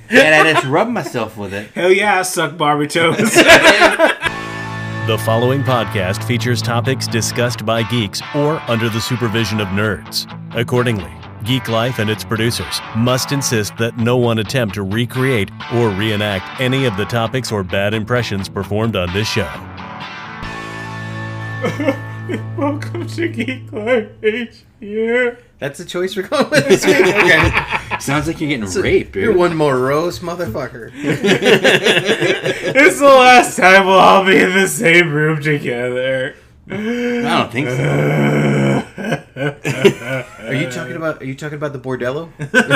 and I just rub myself with it. Hell yeah, I suck Barbie toes. The following podcast features topics discussed by geeks or under the supervision of nerds. Accordingly, Geek Life and its producers must insist that no one attempt to recreate or reenact any of the topics or bad impressions performed on this show. Welcome to Geek Life HQ. That's the choice we're going with this week? Okay. Sounds like you're getting raped, dude. You're one morose motherfucker. It's the last time we'll all be in the same room together. I don't think so. Are you talking about the bordello?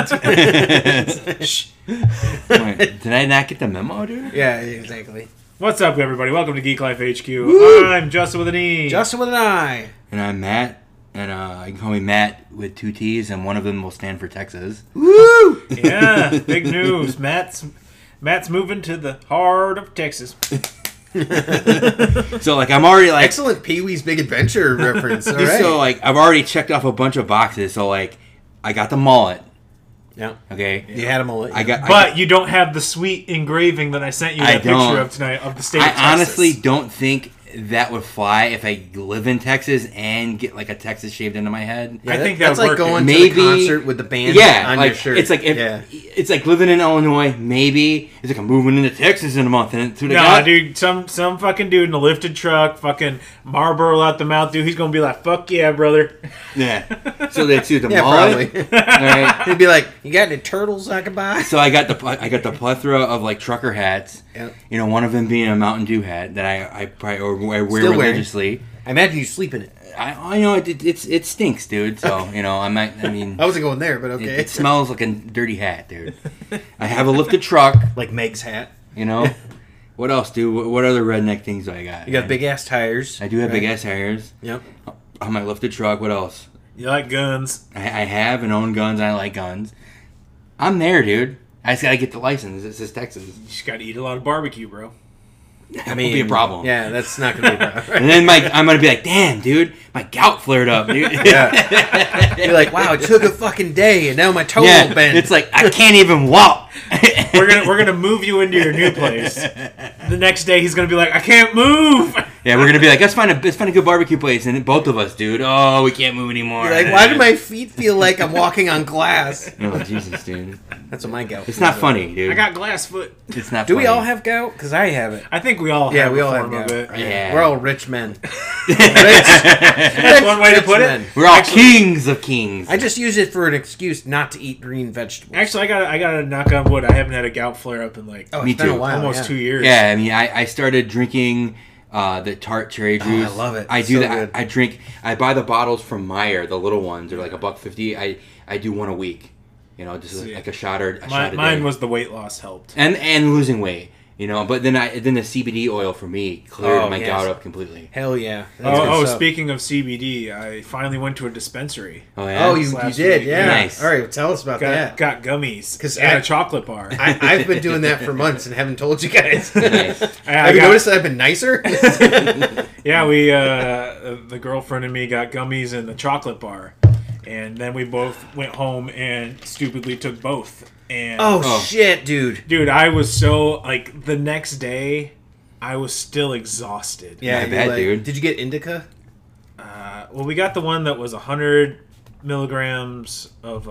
Wait, did I not get the memo, dude? Yeah, exactly. What's up, everybody? Welcome to Geek Life HQ. Woo! I'm Justin with an E. Justin with an I. And I'm Matt, and you can call me Matt with 2 T's, and one of them will stand for Texas. Woo! Yeah, big news. Matt's moving to the heart of Texas. So, like, I'm already, like... Excellent Pee-wee's Big Adventure reference. All right. So, like, I've already checked off a bunch of boxes. So, like, I got the mullet. Yeah. Okay? You had a mullet. But you don't have the sweet engraving that I sent you that picture of tonight of the state of Texas. I honestly don't think that would fly if I live in Texas and get like a Texas shaved into my head. Yeah, I think that that's would like work. going Maybe, to the concert with the band on like, your shirt. It's like it's like living in Illinois. Maybe it's like I'm moving into Texas in a month, and that's what I got. Dude, some fucking dude in a lifted truck, fucking Marlboro out the mouth, dude. He's gonna be like, "Fuck yeah, brother." Yeah. So they do the Yeah, mullet. probably. All right. He'd be like, "You got any turtles I can buy?" So I got the plethora of like trucker hats. Yep. You know, one of them being a Mountain Dew hat that I probably wear Still wearing. religiously. I imagine you sleep in it. I know it stinks, dude. So you know, I wasn't going there, but okay. It smells like a dirty hat, dude. I have a lifted truck. Like Meg's hat. You know. What else, dude? What other redneck things do I got? You got big ass tires. I do have big ass tires. Yep. On my lifted truck. What else? You like guns? I have and own guns. And I like guns. I'm there, dude. I just gotta get the license. This is Texas. You just gotta eat a lot of barbecue, bro. That won't be a problem. Yeah, that's not gonna be a problem. And then I'm gonna be like, damn, dude, my gout flared up, dude. Yeah. You're like, wow, it took a fucking day, and now my toe won't bend. It's like I can't even walk. We're gonna move you into your new place. The next day, he's gonna be like, I can't move. Yeah, we're gonna be like, let's find a good barbecue place, and both of us, dude. Oh, we can't move anymore. You're like, why do my feet feel like I'm walking on glass? Oh, Jesus, dude. That's what my gout. It's not funny, dude. I got glass foot. It's not. Do funny. we all have gout? Because I have it. I think we all have Yeah, we a all have form of gout. it. Yeah. We're all rich men. That's one way to put it. We're all kings of kings. I just use it for an excuse not to eat green vegetables. Actually, I gotta knock on wood. I haven't had a gout flare up in like Oh, Me it's been too. a while. almost 2 years. Yeah, I mean, I started drinking the tart cherry juice. I love it. I It's do so that. good. I buy the bottles from Meyer, the little ones. They're like $1.50. I do one a week. You know, just like a shot or a shot a day. Mine was the weight loss helped. and losing weight. You know, but then the CBD oil for me cleared my gout up completely. Hell yeah. That's good Oh, stuff. speaking of CBD, I finally went to a dispensary. Oh yeah. Oh, you Last did, week. yeah. Nice. All right, well, tell us about that. Got gummies 'Cause and I- a chocolate bar. I've been doing that for months and haven't told you guys. Nice. Have you noticed that I've been nicer? Yeah, we the girlfriend and me got gummies and the chocolate bar, and then we both went home and stupidly took both. And Oh, shit, dude. dude, I was so like the next day, I was still exhausted. Yeah, Not you're bad, like, dude. Did you get indica? Well, we got the one that was 100 milligrams of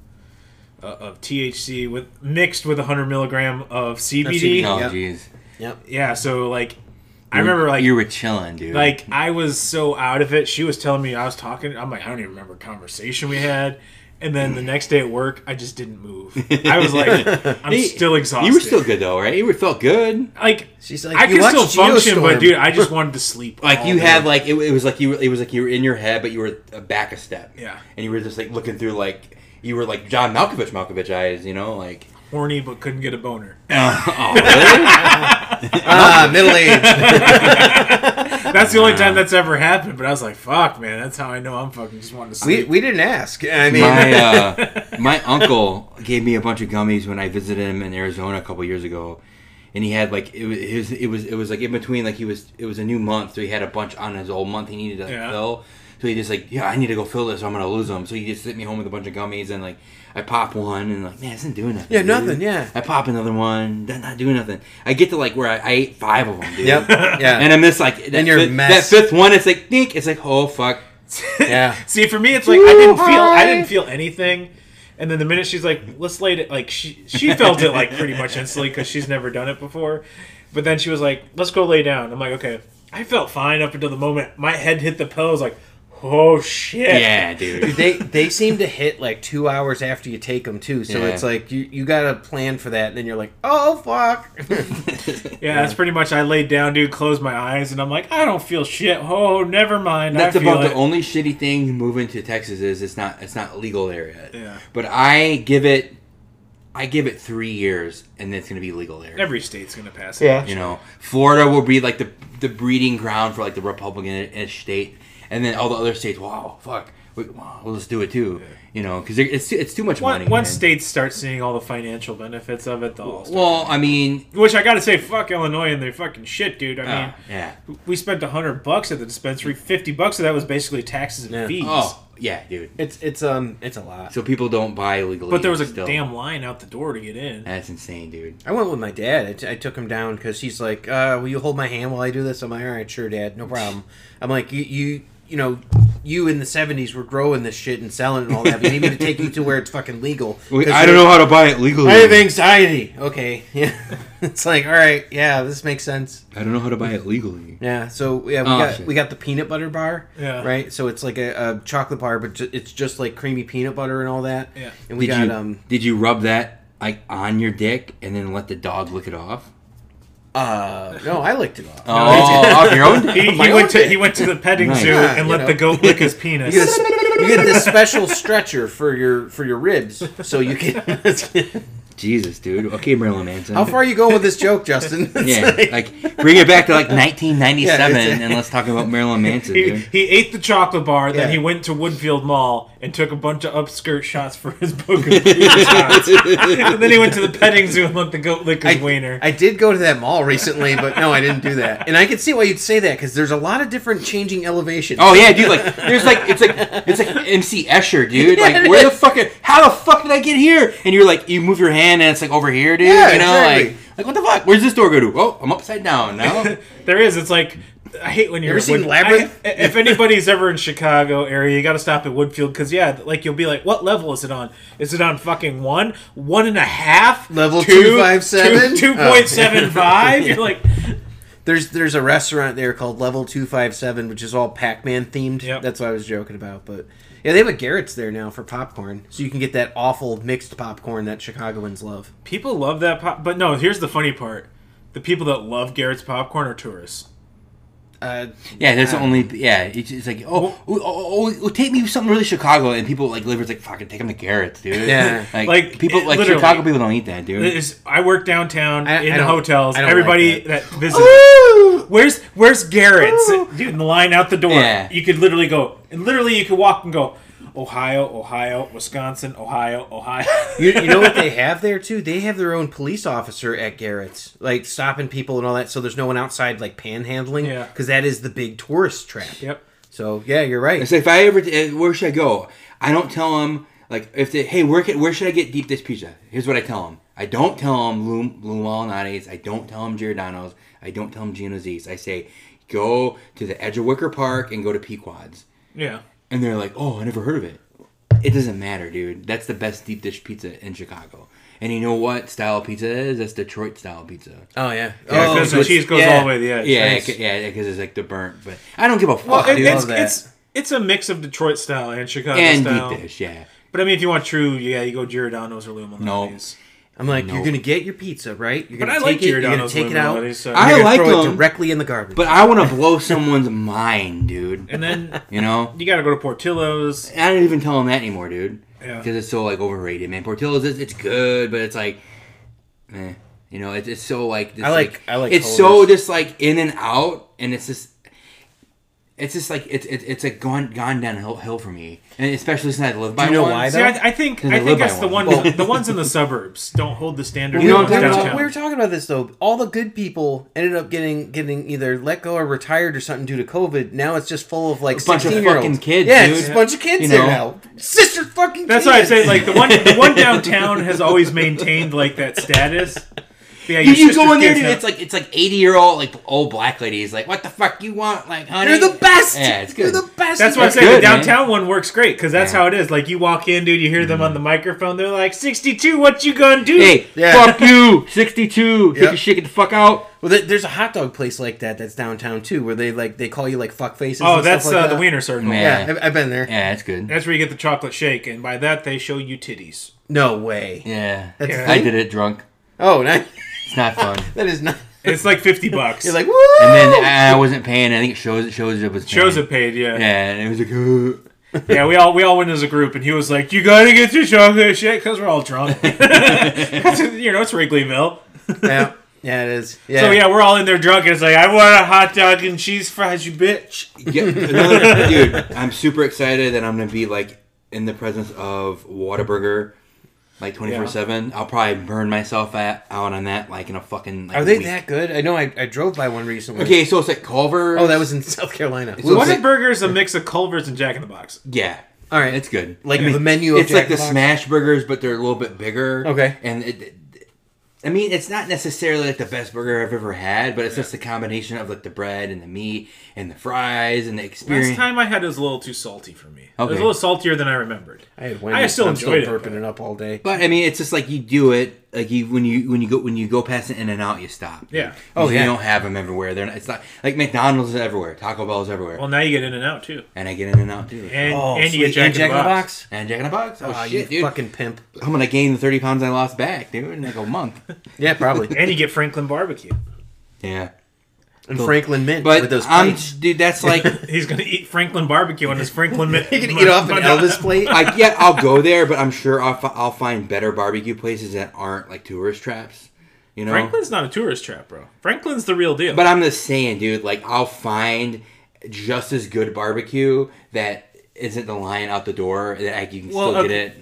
THC mixed with 100 milligram of CBD. CBD. Oh Yep. jeez. Yep. Yeah, so like I remember like you were chilling, dude. Like, I was so out of it. She was telling me I was talking. I'm like, I don't even remember a conversation we had. And then the next day at work, I just didn't move. I was like, I'm still exhausted. You were still good though, right? You felt good. Like, She's like, I "You could still watched function, Geostorm." but dude, I just wanted to sleep. Like all you day. had like it was like you were in your head, but you were back a step. Yeah. And you were just like looking through like you were like John Malkovich eyes, you know, like. horny but couldn't get a boner. Oh, really? Middle age. That's the only time that's ever happened. But I was like, fuck, man, that's how I know I'm fucking just wanting to sleep. We didn't ask. I mean, My uncle gave me a bunch of gummies when I visited him in Arizona a couple years ago, and he had like it was like in between, like it was a new month, so he had a bunch on his old month he needed to fill. So he just like, I need to go fill this or I'm going to lose them. So he just sent me home with a bunch of gummies and like, I pop one and like, man, it's not doing nothing. Yeah, dude. nothing, yeah. I pop another one, that's not doing nothing. I get to like where I ate 5 of them, dude. Yep, yeah. And I miss like, that fifth one, it's like, dink, it's like, oh, fuck. Yeah. See, for me, it's like, I didn't feel anything. And then the minute she's like, let's lay it, like, she felt it like pretty much instantly because she's never done it before. But then she was like, let's go lay down. I'm like, okay. I felt fine up until the moment my head hit the pillow. I was like, oh shit. Yeah, dude. They seem to hit like 2 hours after you take them too. So it's like you got to plan for that. And then you're like, oh fuck. Yeah, that's pretty much. I laid down, dude, closed my eyes, and I'm like, I don't feel shit. Oh, never mind. That's about the only shitty thing moving to Texas is it's not legal there yet. Yeah. But I give it 3 years, and then it's gonna be legal there. Every state's gonna pass it. Yeah. You know, Florida will be like the breeding ground for like the Republican-ish state, and then all the other states. Wow, fuck, we'll just do it too. Yeah. You know, because it's too much money. Once states start seeing all the financial benefits of it, they'll. Well, I mean, which I gotta say, fuck Illinois and their fucking shit, dude. I mean, yeah, we spent $100 at the dispensary. $50 of that was basically taxes and fees. Oh. Yeah, dude. It's a lot. So people don't buy illegally. But there was a damn line out the door to get in. That's insane, dude. I went with my dad. I took him down because he's like, will you hold my hand while I do this? I'm like, all right, sure, Dad, no problem. I'm like, you know, you in the 70s were growing this shit and selling it and all that. But you need me to take you to where it's fucking legal. I don't know how to buy it legally. I have anxiety. Okay. Yeah. It's like, all right, yeah, this makes sense. I don't know how to buy it legally. Yeah, so we got the peanut butter bar. Yeah. Right? So it's like a chocolate bar, but it's just like creamy peanut butter and all that. Yeah. And we did you rub that like on your dick and then let the dog lick it off? No, I licked it off. Oh, off your own? He went to the petting zoo and let the goat lick his penis. You get this special stretcher for your ribs, so you can. Jesus, dude. Okay, Marilyn Manson. How far are you going with this joke, Justin? Yeah, like bring it back to like 1997, and let's talk about Marilyn Manson, dude. He ate the chocolate bar, then he went to Woodfield Mall and took a bunch of upskirt shots for his book of shots. And then he went to the petting zoo and let the goat lick his wiener. I did go to that mall recently, but no, I didn't do that. And I can see why you'd say that because there's a lot of different changing elevations. Oh yeah, dude. Like there's it's like MC Escher, dude. Like where the fuck? How the fuck did I get here? And you're like, you move your hand and it's like over here, dude. Yeah, you know, exactly. like what the fuck? Where's this door go to? Oh, I'm upside down now. There is. It's like I hate when you're. Ever seen Labyrinth? If anybody's ever in Chicago area, you got to stop at Woodfield because like you'll be like, what level is it on? Is it on fucking 1, 1.5, level 257, 2.75? You're like. There's a restaurant there called Level 257, which is all Pac-Man themed. Yep. That's what I was joking about. But yeah, they have a Garrett's there now for popcorn, so you can get that awful mixed popcorn that Chicagoans love. People love that but no, here's the funny part: the people that love Garrett's popcorn are tourists. It's like take me something really Chicago, and people like live. It's like fucking take them to Garrett's, dude. Yeah, like people like Chicago people don't eat that, dude. I work downtown in hotels. Everybody like that visits. Where's Garrett's, dude? In the line out the door, you could literally go, and literally you could walk and go. Ohio, Wisconsin, Ohio. You know what they have there too? They have their own police officer at Garrett's, like stopping people and all that, so there's no one outside like panhandling. Yeah, because that is the big tourist trap. Yep. So yeah, you're right. It's like if I ever, where should I go? I don't tell them like if they, hey, where should I get deep dish pizza? Here's what I tell them. I don't tell them Lou Malnati's. I don't tell them Giordano's. I don't tell them Gino's East. I say go to the edge of Wicker Park and go to Pequod's. Yeah. And they're like, oh, I never heard of it. It doesn't matter, dude. That's the best deep dish pizza in Chicago. And you know what style pizza is? That's Detroit style pizza. Oh, yeah. Because the cheese goes all the way to the edge. Yeah, because it's like the burnt. But I don't give a fuck, dude. It's a mix of Detroit style and Chicago And style. deep dish, yeah. But I mean, if you want true, you go Giordano's or Lou Malnati's. No. I'm like, you're gonna get your pizza, right? You're gonna take it out. So. I like throw them it directly in the garbage. But I want to blow someone's mind, dude. And then you know, you got to go to Portillo's. I don't even tell them that anymore, dude. Yeah, because it's so like overrated, man. Portillo's, it's good, but it's like, you know, it's so like. This, I like. It's so just like in and out, and it's just. it's just like it's like gone downhill for me, and especially since I live by Do you know one. why, See, though? I think Because I live by it's the one. the ones in the suburbs don't hold the standard. You know of what I'm talking about? downtown. We were talking about this though. All the good people ended up getting either let go or retired or something due to COVID. Now it's just full of like A bunch of 16-year-olds. fucking kids, Yeah, dude. it's just a bunch of kids You there know. now. Sister fucking. That's kids. why I say like the one downtown has always maintained like that status. Yeah, You your go in there, sister dude. kids It's like 80-year-old like old black ladies. Like, what the fuck you want, like, honey? You're the best. Yeah, it's You're good. the best. That's why I That's say the good, man. downtown one works great because that's Yeah. how it is. Like you walk in, dude, you hear them on the microphone. They're like, "62, what you gonna do?" Hey, Yeah. fuck you, 62. Take Yep. your shit, get the fuck out. Well, there's a hot dog place like that's downtown too, where they call you like fuck faces. Oh, and that's stuff like the that. Wiener Circle. Man. Yeah, I've been there. Yeah, it's good. That's where you get the chocolate shake, and by that they show you titties. No way. Yeah, That's Yeah. a I thing? did it drunk. Oh, nice. It's not fun. That is not. It's like $50. You're like, woo! And then I wasn't paying. I think shows it was paying. shows it paid, yeah. Yeah, and it was like, Yeah, we all went as a group, and he was like, "You gotta get your chocolate shake," because we're all drunk. You know, it's Wrigleyville. yeah, yeah, it is. Yeah. So yeah, we're all in there drunk, and it's like, "I want a hot dog and cheese fries, you bitch." dude, I'm super excited that I'm gonna be like in the presence of Whataburger, like 24/7. I'll probably burn myself out on that, like in a fucking. Like, Are they week. that good? I know I drove by one recently. Okay, so it's like Culver's. Oh, that was in South Carolina. So What it's a burger is a mix of Culver's and Jack in the Box. Yeah. All right. It's good. Like the menu of It's like Jack the in the Box? smash burgers, but they're a little bit bigger. Okay. And I mean, it's not necessarily like the best burger I've ever had, but it's just the combination of like the bread and the meat and the fries and the experience. Last time I had it was a little too salty for me. It was Okay. a little saltier than I remembered. I had Wendy's. I still I'm enjoyed still it, burping it up all day. But I mean, it's just like you do it. Like when you go past an In-N-Out, you stop. Yeah. Oh, yeah. You don't have them everywhere. They're not, it's not like McDonald's is everywhere. Taco Bell is everywhere. Well, now you get In and Out too, And I get In-N-Out too. and Oh, and you sweet. get Jack, And Jack in the Box. And Jack in the Box. Oh, You shit, dude. fucking pimp. I'm gonna gain the 30 pounds I lost back, dude, in like a month. Yeah, probably. And you get Franklin Barbecue. Yeah. And Franklin Mint But with those I'm, plates. dude, that's like. He's gonna eat Franklin Barbecue on his Franklin. You can eat off an Elvis plate. Like, yeah, I'll go there, but I'm sure I'll find better barbecue places that aren't like tourist traps. You know, Franklin's not a tourist trap, bro. Franklin's the real deal. But I'm just saying, dude. Like, I'll find just as good barbecue that isn't the line out the door that you can still get it.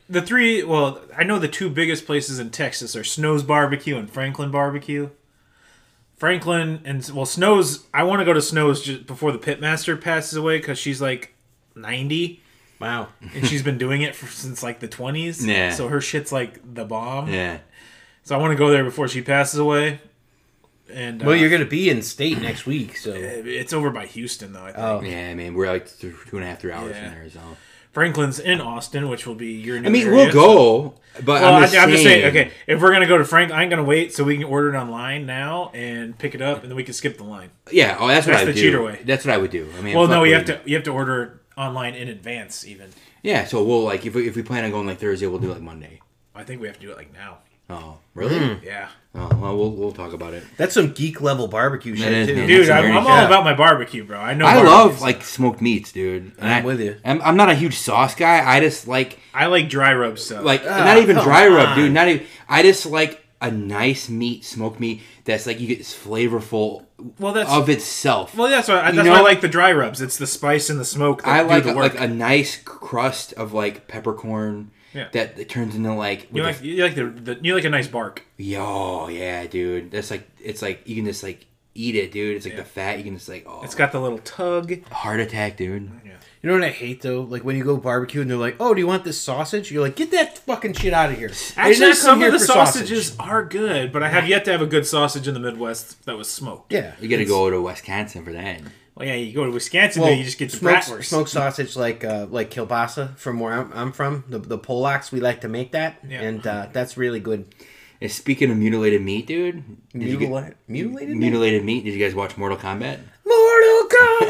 I know the two biggest places in Texas are Snow's Barbecue and Franklin Barbecue. Franklin and Snow's. I want to go to Snow's just before the pitmaster passes away because she's like 90. Wow. And she's been doing it since like the 20s. Yeah. So her shit's like the bomb. Yeah. So I want to go there before she passes away. And Well, you're gonna be in state next week, so it's over by Houston though. I think oh, Yeah, I mean, we're like 2.5-3 hours Yeah. from there, so. Franklin's in Austin, which will be your new I mean, area, we'll go, but Well, I'm just saying. Okay, if we're gonna go to Frank, I'm gonna wait so we can order it online now and pick it up, and then we can skip the line. Yeah, oh, that's what That's I the would do. cheater way. That's what I would do. I mean, Well, no, fuck you with- have to order it online in advance. Even Yeah, so we'll like if we plan on going like Thursday, we'll do like Monday. I think we have to do it like now. Oh, really? Yeah, Oh, well, we'll talk about it. that's some geek level barbecue shit is, too. man. dude, That's I'm very all good. about my barbecue, bro. I know. I barbecue, love so- like smoked meats, dude. And I'm with you. I'm not a huge sauce guy. I just like I like dry rub stuff. not even come dry rub, on. dude. Not even. I just like a nice meat, smoked meat that's like you get this flavorful well, that's of itself. well, that's why You that's know- why I like the dry rubs. It's the spice and the smoke that I do like the work. like a nice crust of like peppercorn. Yeah. That it turns into like you like you like a nice bark. yo, yeah, dude. That's like it's like you can just like eat it, dude. It's like the fat. You can just like It's got the little tug. heart attack, dude. You know what I hate though? Like when you go barbecue and they're like, "Oh, do you want this sausage?" You're like, "Get that fucking shit out of here." I did Actually, not come some here of the for sausage. sausages are good, but I have yet to have a good sausage in the Midwest that was smoked. Yeah, You got to go to Wisconsin for that. Well, yeah, you go to Wisconsin, Well, you just get the bratwurst. smoked sausage like kielbasa from where I'm from. The Polacks, we like to make that, Yeah. and that's really good. And speaking of mutilated meat, dude. Mutilated Mutilated meat. Did you guys watch Mortal Kombat? Mortal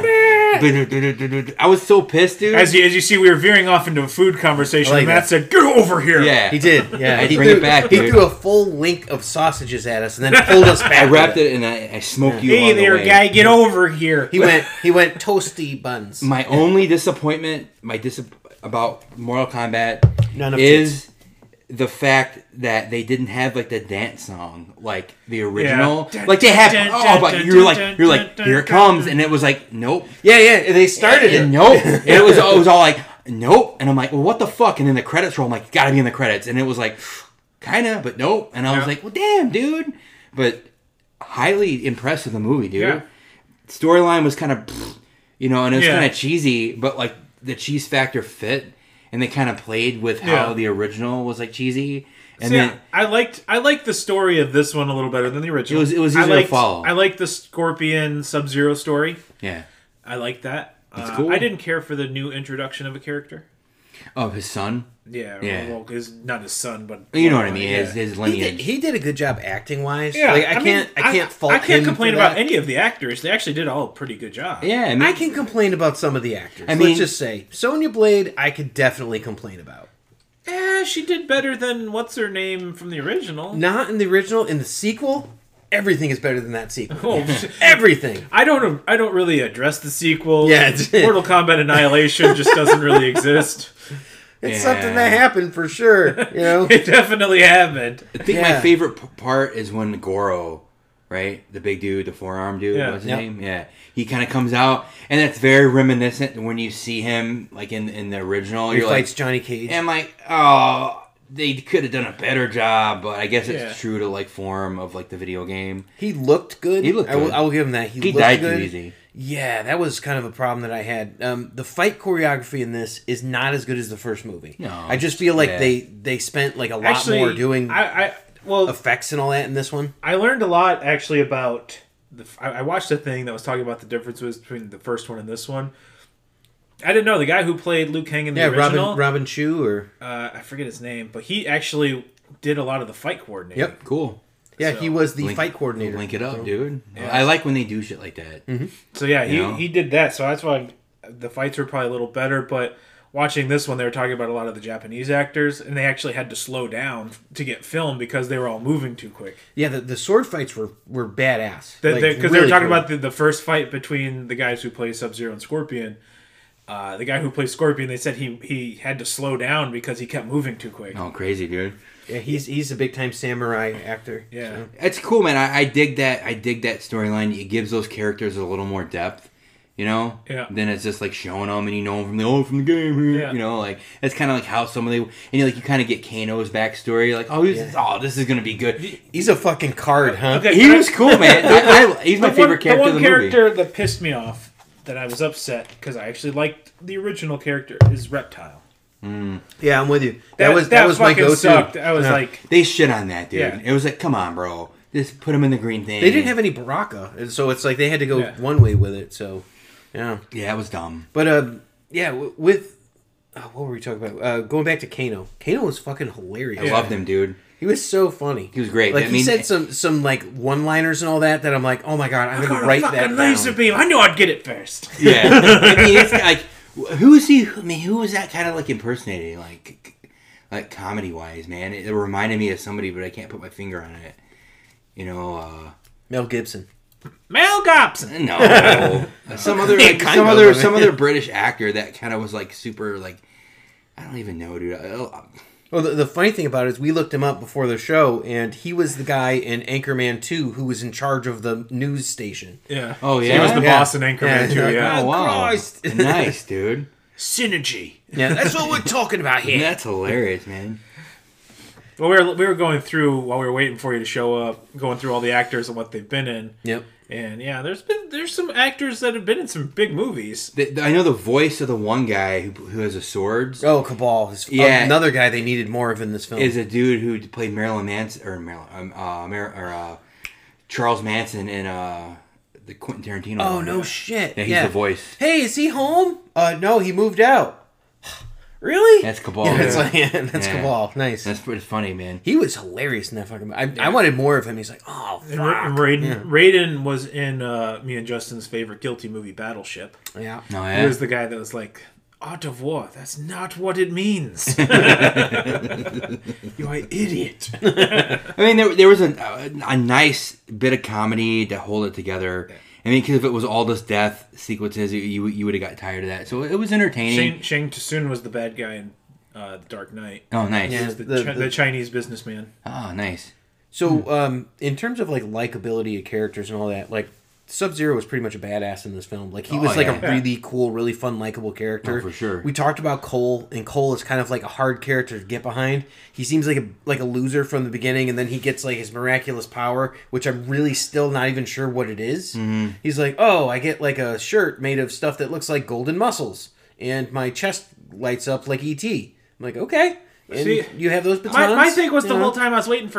Kombat. I was so pissed, dude. As you see, we were veering off into a food conversation, I like and Matt that. said, "Get over here!" yeah. He did, yeah. Hey, He bring threw, it back, He dude. threw a full link of sausages at us, and then pulled us back. I with wrapped it and I smoked you Hey all the there, way. guy, get over here. He went toasty buns. My only disappointment, about Mortal Kombat None of is the fact that they didn't have like the dance song like the original, like they have. Oh, but you're like, here it comes, and it was like, nope. Yeah. They started it. Nope. It was all like, nope. And I'm like, well, what the fuck? And then the credits roll. I'm like, gotta be in the credits. And it was like, kinda, but nope. And I was like, well, damn, dude. But highly impressed with the movie, dude. Yeah. Storyline was kind of, and it was kind of cheesy, but like the cheese factor fit. And they kind of played with how the original was like cheesy, and then I liked the story of this one a little better than the original. It was easier to follow. I liked the Scorpion Sub-Zero story. Yeah, I liked that. It's cool. I didn't care for the new introduction of a character. Oh, his son. Yeah. Well, not his son, but you know what I mean. His lineage. He did a good job acting wise. Yeah, like, I can't fault him. I can't complain for about that. any of the actors. They actually did all a pretty good job. Yeah, I can complain about some of the actors. I mean, let's just say Sonya Blade, I could definitely complain about. She did better than what's her name from the original. Not in the original. In the sequel, everything is better than that sequel. Oh, Everything. I don't really address the sequel. Yeah, it's- Mortal Kombat Annihilation just doesn't really exist. It's something that happened for sure. It definitely happened. I think my favorite part is when Goro, right, the big dude, the forearm dude, what's his name? Yeah, he kind of comes out, and it's very reminiscent when you see him like in the original. He You're fights like, Johnny Cage. and I'm like, oh, they could have done a better job, but I guess it's Yeah. true to like form of like the video game. He looked good. He looked good. I will give him that. He looked died good. too easy. Yeah, that was kind of a problem that I had. The fight choreography in this is not as good as the first movie. No, I just feel like yeah. they spent like a lot Actually, more doing well, effects and all that in this one. I learned a lot actually about I watched a thing that was talking about the differences between the first one and this one. I didn't know the guy who played Liu Kang in the original. Robin Chu or I forget his name, but he actually did a lot of the fight coordinating. Yep. Cool. Yeah, So, he was the fight coordinator. Link it up, dude. Yeah. I like when they do shit like that. Mm-hmm. So yeah, You know? he did that. So that's why the fights were probably a little better. But watching this one, they were talking about a lot of the Japanese actors, and they actually had to slow down to get filmed because they were all moving too quick. Yeah, the sword fights were badass. Because Like, they were really talking cool. about the first fight between the guys who play Sub-Zero and Scorpion. The guy who plays Scorpion, they said he had to slow down because he kept moving too quick. Oh, crazy, dude. Yeah, he's a big time samurai actor. Yeah. so. It's cool, man. I dig that. I dig that storyline. It gives those characters a little more depth, Yeah. Then it's just like showing them, and you know them from the game. Yeah. Like it's kind of like how some of they and you kind of get Kano's backstory. Like, this is gonna be good. He's a fucking card, huh? Okay. He was cool, man. He's my favorite character The in one the movie. character that pissed me off, that I was upset because I actually liked the original character, is Reptile. Yeah, I'm with you. That was my fucking go-to. sucked. I was Yeah. like, They shit on that, dude. Yeah. It was like, come on, bro. Just put him in the green thing. They didn't have any Baraka, and so it's like they had to go Yeah. one way with it. So, yeah. Yeah, it was dumb. But with what were we talking about? Going back to Kano. Kano was fucking hilarious. I loved him, dude. He was so funny. He was great. Like I he mean- said some like one-liners and all that I'm like, oh my god, I'm gonna write that fucking laser down. beam. I knew I'd get it first. Yeah. I mean, it's like, who is he? I mean, who was that kind of like impersonating? Like comedy wise, man. It reminded me of somebody, but I can't put my finger on it. Mel Gibson. Mel Gibson. No. some other Yeah, kind some of, other I mean. some other British actor that kind of was like super like I don't even know, dude. Well, the funny thing about it is we looked him up before the show, and he was the guy in Anchorman 2 who was in charge of the news station. Yeah. Oh, He yeah? was the Yeah. boss in Anchorman too. Yeah. Yeah. Oh wow, Christ. nice, dude. Synergy. Yeah, that's what we're talking about here. That's hilarious, man. Well, we were going through while we were waiting for you to show up, going through all the actors and what they've been in. Yep. And yeah, there's some actors that have been in some big movies. I know the voice of the one guy who has the swords. Oh, Cabal. Yeah. Another guy they needed more of in this film. Is a dude who played Marilyn Manson Charles Manson in the Quentin Tarantino. Oh, one. no shit. Yeah, he's the voice. Hey, is he home? No, he moved out. Really? That's Cabal. Yeah, that's, Yeah. that's Yeah. Cabal. Nice. That's pretty funny, man. He was hilarious in that fucking movie. I wanted more of him. He's like, oh, And fuck. Raiden was in me and Justin's favorite guilty movie, Battleship. Yeah. No, He yeah. was the guy that was like, art of war, that's not what it means. You are idiot. I mean, there was a nice bit of comedy to hold it together. I mean, because if it was all this death sequences, you would have got tired of that. So it was entertaining. Shang Tsung was the bad guy in The Dark Knight. Oh, nice. Yeah. The Chinese businessman. Oh, nice. So, in terms of like likability of characters and all that, like Sub-Zero was pretty much a badass in this film. Like he was like a really cool, really fun, likable character. Oh, for sure. We talked about Cole, and Cole is kind of like a hard character to get behind. He seems like a loser from the beginning, and then he gets like his miraculous power, which I'm really still not even sure what it is. Mm-hmm. He's like, oh, I get like a shirt made of stuff that looks like golden muscles, and my chest lights up like ET. I'm like, okay. And See, you have those batons. My thing was the you know? whole time I was waiting for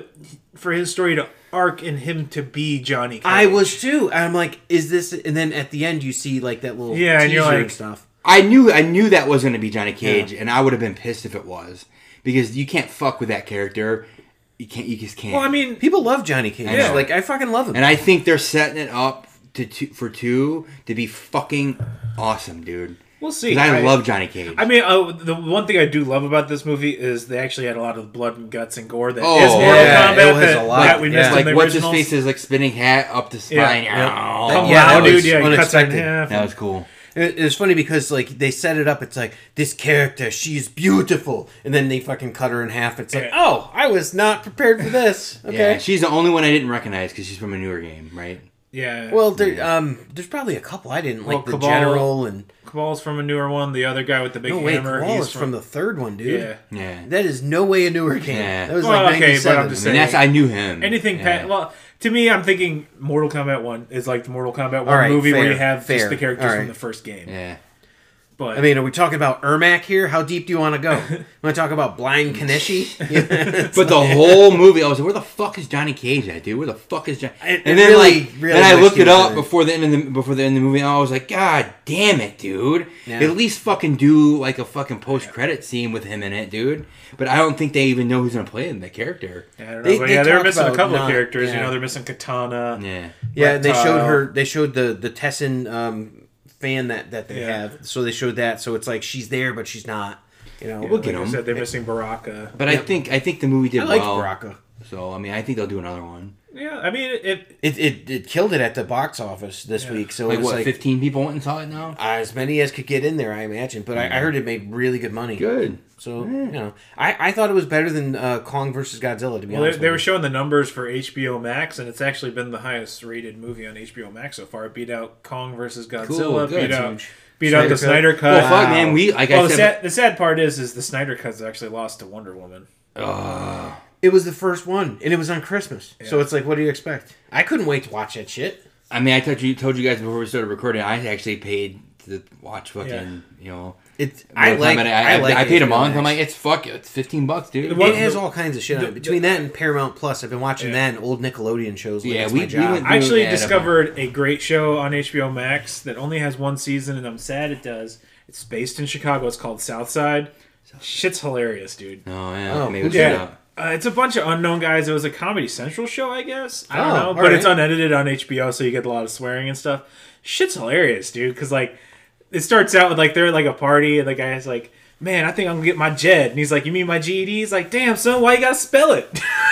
his story to arc and him to be Johnny Cage. I was too. I'm like, is this? And then at the end, you see like that little Yeah, and teaser you're like- and stuff. I knew that was going to be Johnny Cage, and I would have been pissed if it was, because you can't fuck with that character. You can't. You just can't. Well, I mean, People love Johnny Cage. I know. Like I fucking love him. and I think they're setting it up for two to be fucking awesome, dude. we'll see. 'Cause I love Johnny Cage. I mean, the one thing I do love about this movie is they actually had a lot of blood and guts and gore that is Oh, Mortal yeah, Kombat it was a lot. that we missed Yeah. in the like what's his originals. face is like spinning hat up the spine. Yeah. Oh, Come Yeah, on, that dude. was Yeah, he cuts it in unexpected. half. that was cool. It's funny because like they set it up. It's like this character, she's beautiful, and then they fucking cut her in half. It's like, Yeah. oh, I was not prepared for this. Okay. Yeah, she's the only one I didn't recognize because she's from a newer game, right? Yeah. Well, there's probably a couple I didn't like. Well, The Cabal- General and Cabal's from a newer one. The other guy with the big no wait, hammer. Cabal he's is from the third one, dude. Yeah. Yeah. That is no way a newer game. Yeah. That was Well, like okay, but 97. I'm just And saying- that's I knew him. Anything Yeah. well, to me, I'm thinking Mortal Kombat 1 is like the Mortal Kombat 1 All right, movie where fair, you have fair. just the characters All from right. the first game. Yeah. But I mean, are we talking about Ermac here? How deep do you want to go? Want to talk about Blind Kanishi? But the whole movie, I was like, "Where the fuck is Johnny Cage at, dude? Where the fuck is Johnny?" It And then really I wished looked he it was up in it. before the end of the movie. And I was like, "God damn it, dude! Yeah. At least fucking do like a fucking post credit scene with him in it, dude." But I don't think they even know who's gonna play in that character. I don't know. They- But they yeah, they're talk missing a about couple not- of characters. yeah. You know, they're missing Katana. Yeah. Yeah, and they showed Reptile. her. They showed the Tessin fan that they Yeah. have. So they showed that. So it's like she's there, but she's not. You know, We'll get Like I him. said, they're missing Baraka. But I think the movie did I liked well. Baraka. So I mean, I think they'll do another one. Yeah, I mean, It killed it at the box office this week. So Like it was what? like 15 people went and saw it now. as many as could get in there, I imagine. But I heard it made really good money. Good. So you know, I thought it was better than Kong versus Godzilla. To be well, honest, they were with you. showing the numbers for HBO Max, and it's actually been the highest rated movie on HBO Max so far. It beat out Kong versus Godzilla. Cool, good. Beat out the Snyder Cut. Well, fuck, man. We like Well, I said. the sad part is the Snyder Cut's actually lost to Wonder Woman. It was the first one, and it was on Christmas. So it's like, what do you expect? I couldn't wait to watch that shit. I mean, I told you guys before we started recording. I actually paid to watch fucking, you know. It's I like I paid a HBO month. I'm Max. like, it's $15, dude. Well, It has all kinds of shit on it. Between that and Paramount Plus, I've been watching that and old Nickelodeon shows. Like Yeah, It's we My Job. went- I actually Yeah, discovered a great show on HBO Max that only has one season, and I'm sad it does. It's based in Chicago. It's called Southside. Shit's hilarious, dude. Oh yeah, Oh, maybe who we'll did check it it? out. It's a bunch of unknown guys. It was a Comedy Central show, I guess. I don't Oh, know, all but it's right. unedited on HBO, so you get a lot of swearing and stuff. Shit's hilarious, dude. Because like, it starts out with like they're at like a party, and the guy's like, "Man, I think I'm gonna get my JED," and he's like, "You mean my GED?" He's like, "Damn, son, why you gotta spell it?"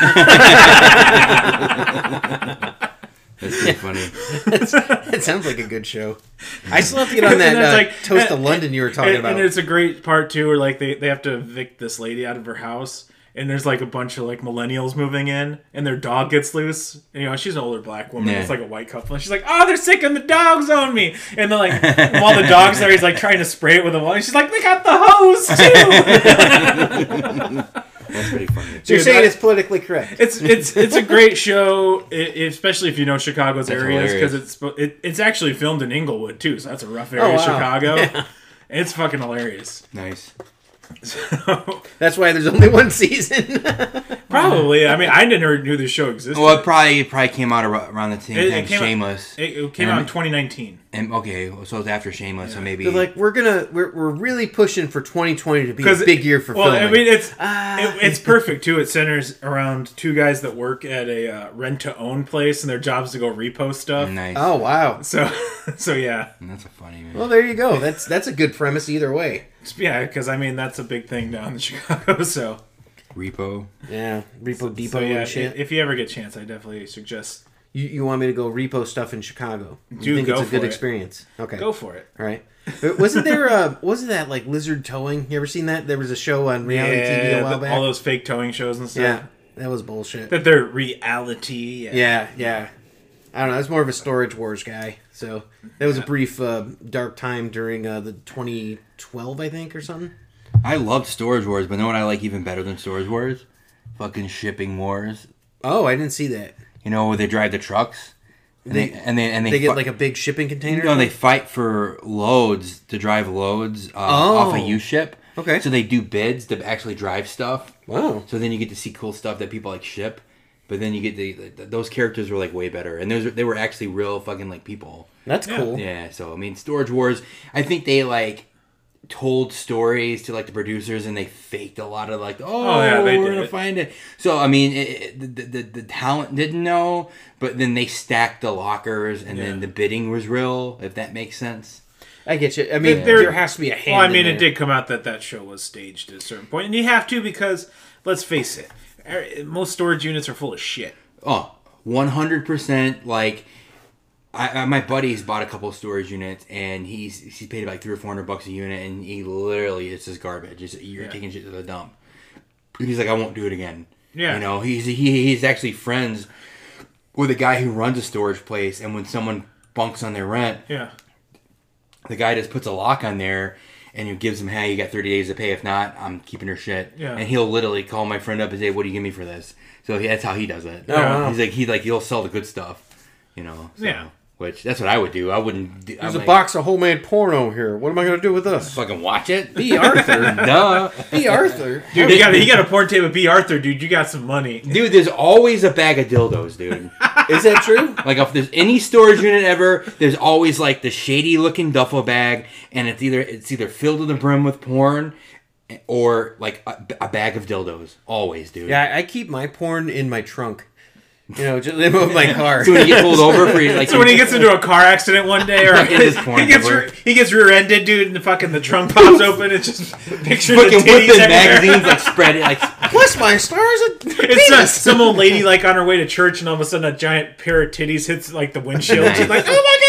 That's pretty funny. It sounds like a good show. I still have to get on that And that's like- Toast of London you were talking about. And it's a great part too, where like they have to evict this lady out of her house, and there's like a bunch of like millennials moving in, and their dog gets loose. And, you know, she's an older black woman. Yeah. It's like a white couple, and she's like, "Oh, they're sick, and the dog's on me." And then like while the dog's there, he's like trying to spray it with a wall. And she's like, "They got the hose too." That's pretty funny. so you're Dude, saying that- it's politically correct. It's a great show, especially if you know Chicago's That's areas, because hilarious. it's actually filmed in Inglewood too, so that's a rough area Oh, of wow. Chicago. It's fucking hilarious. Nice. That's why there's only one season. Probably. I mean, I never knew this show existed. Well, it probably came out around the same time came out- Shameless. It came out in 2019. And okay, so it's after Shameless, so maybe. They're like, we're really pushing for 2020 to be a big year for filming. I mean, it's perfect too. It centers around two guys that work at a rent-to-own place, and their job is to go repost stuff. nice. oh wow. So yeah, That's a funny man. Well, there you go. That's a good premise either way. yeah, because I mean that's a big thing down in Chicago. So Repo. Yeah, Repo Depot yeah, and shit. if you ever get a chance, I definitely suggest You want me to go repo stuff in Chicago? You Dude, think go it's a good for it. experience? Okay. Go for it. All right. But wasn't that like Lizard Towing? You ever seen that? There was a show on reality TV a while back. All those fake towing shows and stuff. Yeah, that was bullshit. That they're reality. Yeah. I don't know. I was more of a Storage Wars guy. So that was a brief dark time during the 2012, I think, or something. I loved Storage Wars, but know what I like even better than Storage Wars? Fucking Shipping Wars. Oh, I didn't see that. You know, where they drive the trucks. They get like a big shipping container. No, they fight for loads to drive loads off a U-ship. Okay. So they do bids to actually drive stuff. Wow. So then you get to see cool stuff that people like ship. But then you get those characters were like way better, and they were actually real fucking like people. That's cool. Yeah. So I mean, Storage Wars. I think they like told stories to like the producers, and they faked a lot of like, they we're did gonna it. find it. So I mean, the talent didn't know, but then they stacked the lockers, and then the bidding was real. If that makes sense. I get you. I mean, There- there has to be a hand. Well, I mean, in it there. did come out that show was staged at a certain point, and you have to because let's face it, most storage units are full of shit. Oh, 100%. Like, my buddy's bought a couple of storage units, and he's paid like $300 or $400 a unit, and he literally, it's just garbage. You're taking shit to the dump. He's like, I won't do it again. Yeah. You know, he's actually friends with a guy who runs a storage place, and when someone bunks on their rent, Yeah. the guy just puts a lock on there, and he gives him, hey, you got 30 days to pay. If not, I'm keeping her shit. Yeah. And he'll literally call my friend up and say, what do you give me for this? So that's how he does it. wow. He'll sell the good stuff, you know. So, Yeah. Which that's what I would do. I wouldn't. There's a box of homemade porno here. What am I going to do with this? Fucking watch it. B. Arthur. Duh. B. Arthur. Dude, you got a porn tape of B. Arthur, dude. You got some money. Dude, there's always a bag of dildos, dude. Is that true? Like if there's any storage unit ever, there's always like the shady looking duffel bag, and it's either filled to the brim with porn, or like a bag of dildos. Always, dude. Yeah, I keep my porn in my trunk. You know, just in my car. So when you get pulled over for like, So when he gets into a car accident one day, or In his porn cover. he gets rear-ended, dude, and the trunk pops open. It's just pictures of fucking titties whipping everywhere. magazines like spread it like. Plus, my stars a It's just some old lady like on her way to church, and all of a sudden a giant pair of titties hits like the windshield. Nice. She's like,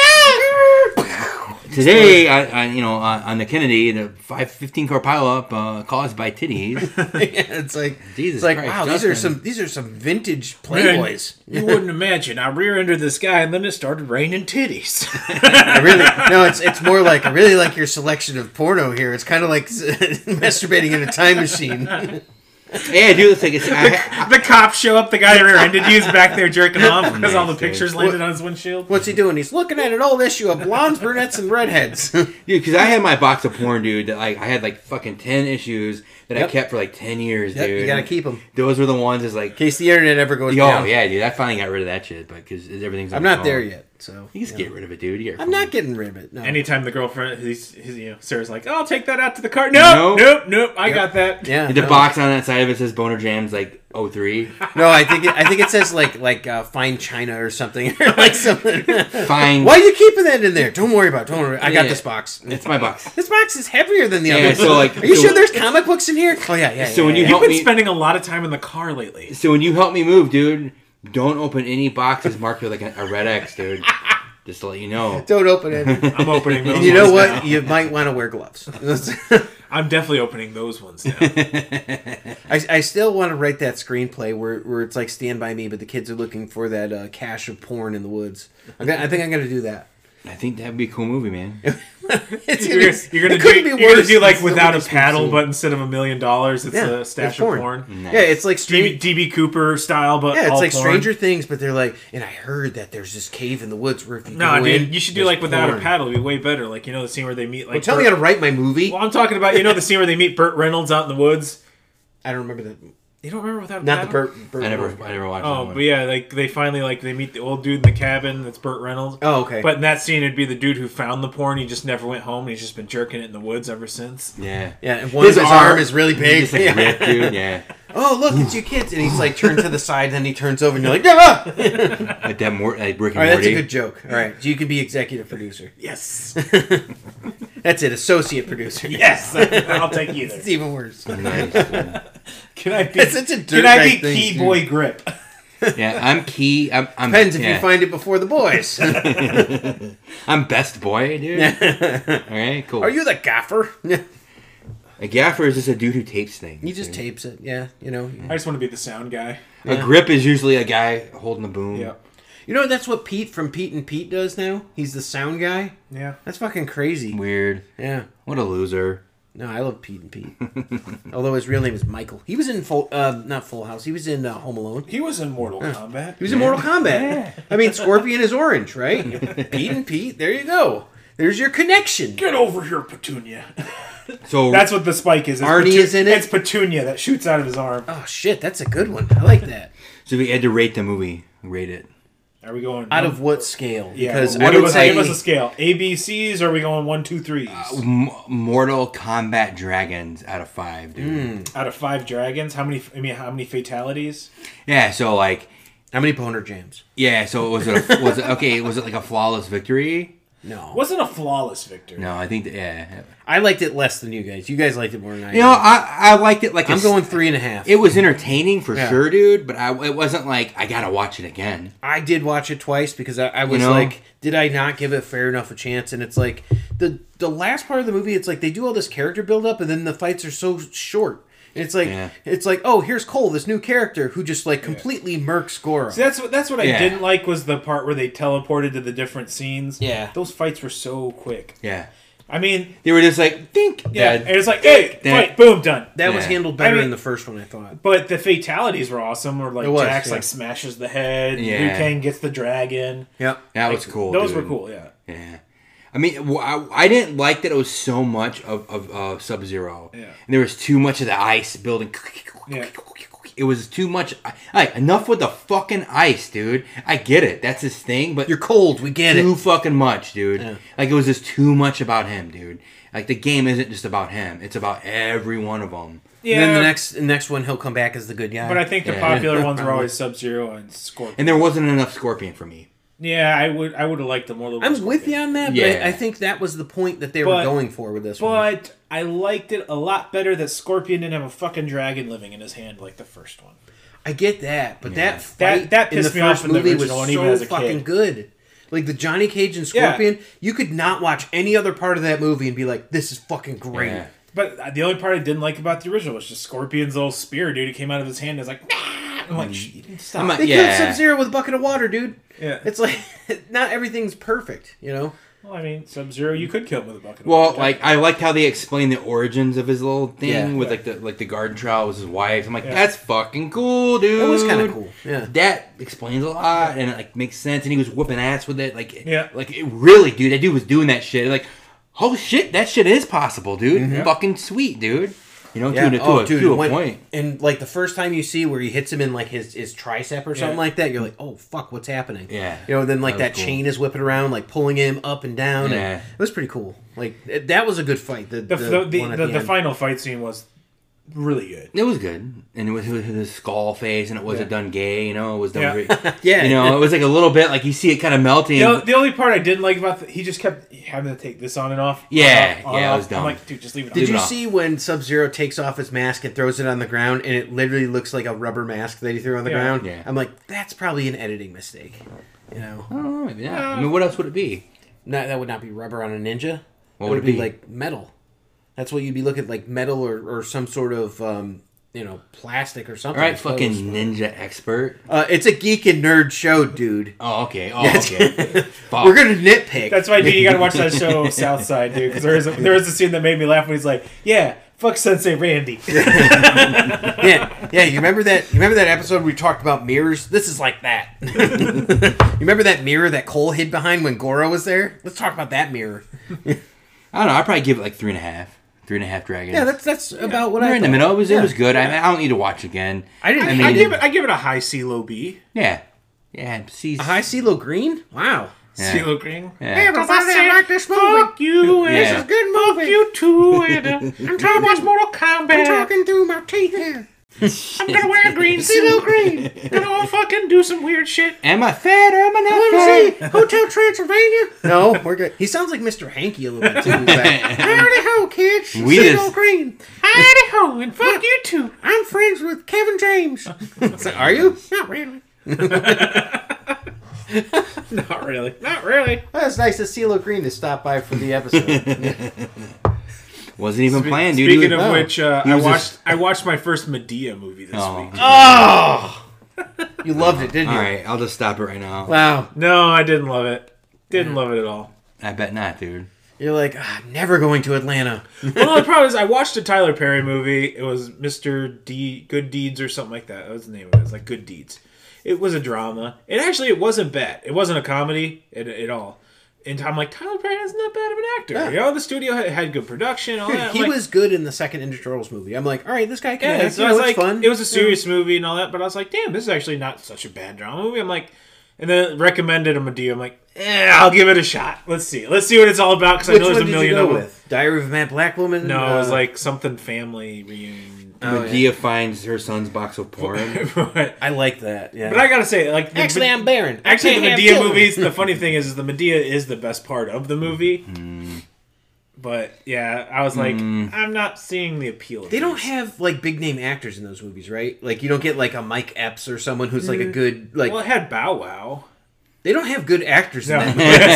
"Oh my god!" Today, on the Kennedy, the 15 car pileup caused by titties. Yeah, it's like Jesus it's like Christ, wow, Justin. these are some vintage Playboys. You wouldn't imagine. I rear-ended this guy, and then it started raining titties. It's more like I really like your selection of porno here. It's kind of like masturbating in a time machine. Yeah, dude, it's like The cops show up. The guy that rear-ended you is back there jerking off because all the Nice, dude. pictures landed on his windshield. What's he doing? He's looking at an old issue of blondes, brunettes, and redheads. dude, because I had my box of porn, dude. That like I had like fucking 10 issues that I Yep. kept for like 10 years, Yep, dude. you gotta keep them Those were the ones is like, in case the internet ever goes yo, down. yeah, dude. I finally got rid of that shit, but because everything's. On I'm the not phone. there yet, so You just get rid of it, dude. You get I'm not getting rid of it. No. Anytime the girlfriend, Sarah's like, "I'll take that out to the car." Nope. I got that. Yeah, The no. box on that side of it says Boner Jams like 03. No, I think it says like fine China or something or like something. Fine. Why are you keeping that in there? Don't worry about it. Don't worry. I got Yeah. this box. It's my box. This box is heavier than the Yeah, others. so, like- are you so- sure there's comic books in here? Oh yeah. So when you You've help been me, spending a lot of time in the car lately. so when you help me move, dude, don't open any boxes marked with like a red X, dude. Just to let you know. don't open it. I'm opening those. And you know ones what? now. You might want to wear gloves. I'm definitely opening those ones now. I still want to write that screenplay where it's like Stand By Me, but the kids are looking for that cache of porn in the woods. I think I'm going to do that. I think that'd be a cool movie, man. It's You're gonna it couldn't be do, you're gonna worse do like than without a somebody's paddle, seen. but instead of $1 million, it's Yeah, a stash it's of porn. porn. Nice. Yeah, it's like DB Cooper style, but Yeah, it's all like porn. Stranger Things, but they're like, and I heard that there's this cave in the woods where if you No, go dude, in, you should do there's like without porn. a paddle. It'd be way better. Like the scene where they meet. Like Well, tell me how to write my movie. Well, I'm talking about the scene where they meet Burt Reynolds out in the woods. I don't remember that. You don't remember without a Not the paddle? Burt. I never watched that Oh, one. but yeah, like they finally they meet the old dude in the cabin. That's Burt Reynolds. Oh, okay. But in that scene, it'd be the dude who found the porn. He just never went home. And he's just been jerking it in the woods ever since. Yeah. Yeah, and one of his arm is really big. He's just like ripped, dude. Yeah. Oh, look, it's your kids, and he's like turned to the side, then he turns over, and you're like, yeah. Like that like Rick and All right, that's Morty. a good joke. All right, so you can be executive producer. Yes, That's it, associate producer. yes, I'll take either. It's even worse. Nice, dude. Can I be? It's such a Can I dirtbag be thing, key dude. boy grip? Yeah, I'm key. I'm Depends if yeah. you find it before the boys. I'm best boy, dude. All right, cool. Are you the gaffer? A gaffer is just a dude who tapes things. He just tapes it. Yeah, you know. I just want to be the sound guy. A grip is usually a guy holding a boom. Yeah. You know that's what Pete from Pete and Pete does now. He's the sound guy. Yeah. That's fucking crazy. Weird. Yeah. What a loser. No, I love Pete and Pete. Although his real name is Michael. He was in not Full House. He was in Home Alone. He was in Mortal Kombat. He was in Mortal Kombat. I mean, Scorpion is orange, right? Pete and Pete. There you go. There's your connection. Get over here, Petunia. So That's what the spike is. It's Arnie is in it? It's Petunia that shoots out of his arm. Oh shit, that's a good one. I like that. So we had to rate the movie. Rate it. Are we going Out of what scale? Yeah. Because What I would say give us a scale. A, B, C's, or are we going 1, 2, 3s? Mortal Kombat Dragons out of 5, dude. Out of 5 dragons, how many fatalities? Yeah, so like, how many boner jams? yeah, so was it like a flawless victory? No. It wasn't a flawless victory. No, I think yeah. I liked it less than you guys. You guys liked it more than I did. You know, I liked it like I'm going 3.5. It was entertaining for Yeah. sure, dude. But it wasn't like I gotta watch it again. I did watch it twice because I was You know? like, did I not give it fair enough a chance? And it's like the last part of the movie, it's like they do all this character build up, and then the fights are so short. And it's like, oh, here's Cole, this new character who just like completely murks Goro. See, that's what I Yeah. didn't like was the part where they teleported to the different scenes. Yeah. Those fights were so quick. Yeah, I mean, they were just like think. yeah, Dead. and it's like, hey, Dead. fight, boom, done. That was Yeah. handled better I mean- in the first one, I thought. But the fatalities were awesome. Where like It was, Jax yeah. like smashes the head, Yeah. Liu Kang gets the dragon. Yep. That was cool. Those dude. were cool. Yeah. Yeah. I mean, I didn't like that it was so much of Sub-Zero. Yeah. And there was too much of the ice building. Yeah. It was too much. Like, enough with the fucking ice, dude. I get it. That's his thing, but You're cold, we get too it. fucking much, dude. Yeah. Like, it was just too much about him, dude. Like, the game isn't just about him. It's about every one of them. Yeah. And then the next one, he'll come back as the good guy. But I think the Yeah. popular ones were always Sub-Zero and Scorpion. And there wasn't enough Scorpion for me. Yeah, I would have liked them more. I'm with you on that, but Yeah. I think that was the point that they were But- going for with this one. But I liked it a lot better that Scorpion didn't have a fucking dragon living in his hand like the first one. I get that, but Yeah. that fight That in the pissed me off first in the movie was original one, so even as a fucking kid. good. Like the Johnny Cage and Yeah. Scorpion, you could not watch any other part of that movie and be like, "This is fucking great." Yeah. But the only part I didn't like about the original was just Scorpion's little spear, dude. It came out of his hand. It's like, nah! I'm like, stop. I'm like- They Yeah. killed Sub-Zero with a bucket of water, dude. Yeah. It's like not everything's perfect, you know. Well, I mean, Sub-Zero, you could kill him with a bucket. of Well, water. like, I liked how they explained the origins of his little thing Yeah. with like the garden trial was his wife. I'm like, Yeah. that's fucking cool, dude. It was kind of cool. Yeah. That explains a lot, and it like makes sense. And he was whooping ass with it, like, Yeah. like it really, dude. That dude was doing that shit. Like, oh shit, that shit is possible, dude. Fucking sweet, dude. You know, Yeah. to a when- point. And like the first time you see where he hits him in like his tricep or something Yeah. like that, you're like, "Oh fuck, what's happening?" Yeah. You know, then like That that, was cool. chain is whipping around, like pulling him up and down. and Yeah. it was pretty cool. Like that was a good fight. The one at the end. final fight scene was really good. It was good, and it was his skull face, and it wasn't done gay. You know, it was done. Yeah. Very, Yeah. You know, it was like a little bit like you see it kind of melting. The only part I didn't like about he just kept having to take this on and off. Yeah, on yeah, off. it was dumb. I'm like, dude, just leave it on. Did Leave you it off. see when Sub-Zero takes off his mask and throws it on the ground, and it literally looks like a rubber mask that he threw on the Yeah. ground? Yeah. I'm like, that's probably an editing mistake. You know, I don't know, maybe not. I mean, what else would it be? that would not be rubber on a ninja. What That would it be? like metal. That's what you'd be looking like metal or some sort of plastic or All something. right, I suppose. fucking ninja expert. It's a geek and nerd show, dude. Oh, okay. Oh, okay. Fuck. We're gonna nitpick. That's why, dude, you gotta watch that show Southside, dude. Because there is a scene that made me laugh when he's like, "Yeah, fuck Sensei Randy." yeah. You remember that? You remember that episode where we talked about mirrors? This is like that. You remember that mirror that Cole hid behind when Goro was there? Let's talk about that mirror. I don't know. I'd probably give it like 3.5. 3.5 dragons. Yeah, that's about what We're I in the thought. middle. It was Yeah. good. I don't need to watch again. I didn't. I mean, I give it a high C, low B. Yeah. Yeah. See. a high CeeLo Green. Wow. Yeah. CeeLo Green. Yeah. Everybody like this movie. Fuck you, and Yeah. Good fuck movie. you too, and I'm trying to watch Mortal Kombat. through my teeth here. I'm gonna wear a green CeeLo suit. Green. Gonna fucking do some weird shit. Am I fat or am I not Want fat? to see Hotel Transylvania? No, we're good. He sounds like Mr. Hanky a little bit too. Howdy ho, kids. We CeeLo just- Green. Howdy ho, and fuck you too. I'm friends with Kevin James. Are you? Not really. Not really. Not really. Well, it's nice of CeeLo Green to stop by for the episode. Wasn't even planned, dude. Speaking of which, He was I watched my first Medea movie this week. Oh! You loved it, didn't you? All right, I'll just stop it right now. Wow. No, I didn't love it. Didn't love it at all. I bet not, dude. You're like, never going to Atlanta. Well, the problem is I watched a Tyler Perry movie. It was Mr. Good Deeds or something like that. That was the name of it. It was like Good Deeds. It was a drama. And actually, it wasn't bad. It wasn't a comedy at all. And I'm like, Tyler Perry isn't that bad of an actor. Yeah. You know, the studio had good production. All that. I'm He like, was good in the second Ninja Turtles movie. I'm like, all right, this guy can yeah, act. so You I know, was it's like, fun. it was a serious movie and all that. But I was like, damn, this is actually not such a bad drama movie. I'm like, and then recommended a Medea. I'm like, I'll give it a shot. Let's see what it's all about because I Which know there's one a did million you go of them. with? Diary of a Mad Black Woman? No, it was like something family reunion. Medea finds her son's box of porn. But I like that, yeah. I gotta say, like, Actually, I'm barren. I Actually, can't the have Medea children. movies, the funny thing is the Medea is the best part of the movie. But, yeah, I was like, I'm not seeing the appeal of They don't these. have, like, big-name actors in those movies, right? Like, you don't get, like, a Mike Epps or someone who's, like, a good, like... Well, it had Bow Wow. They don't have good actors in No.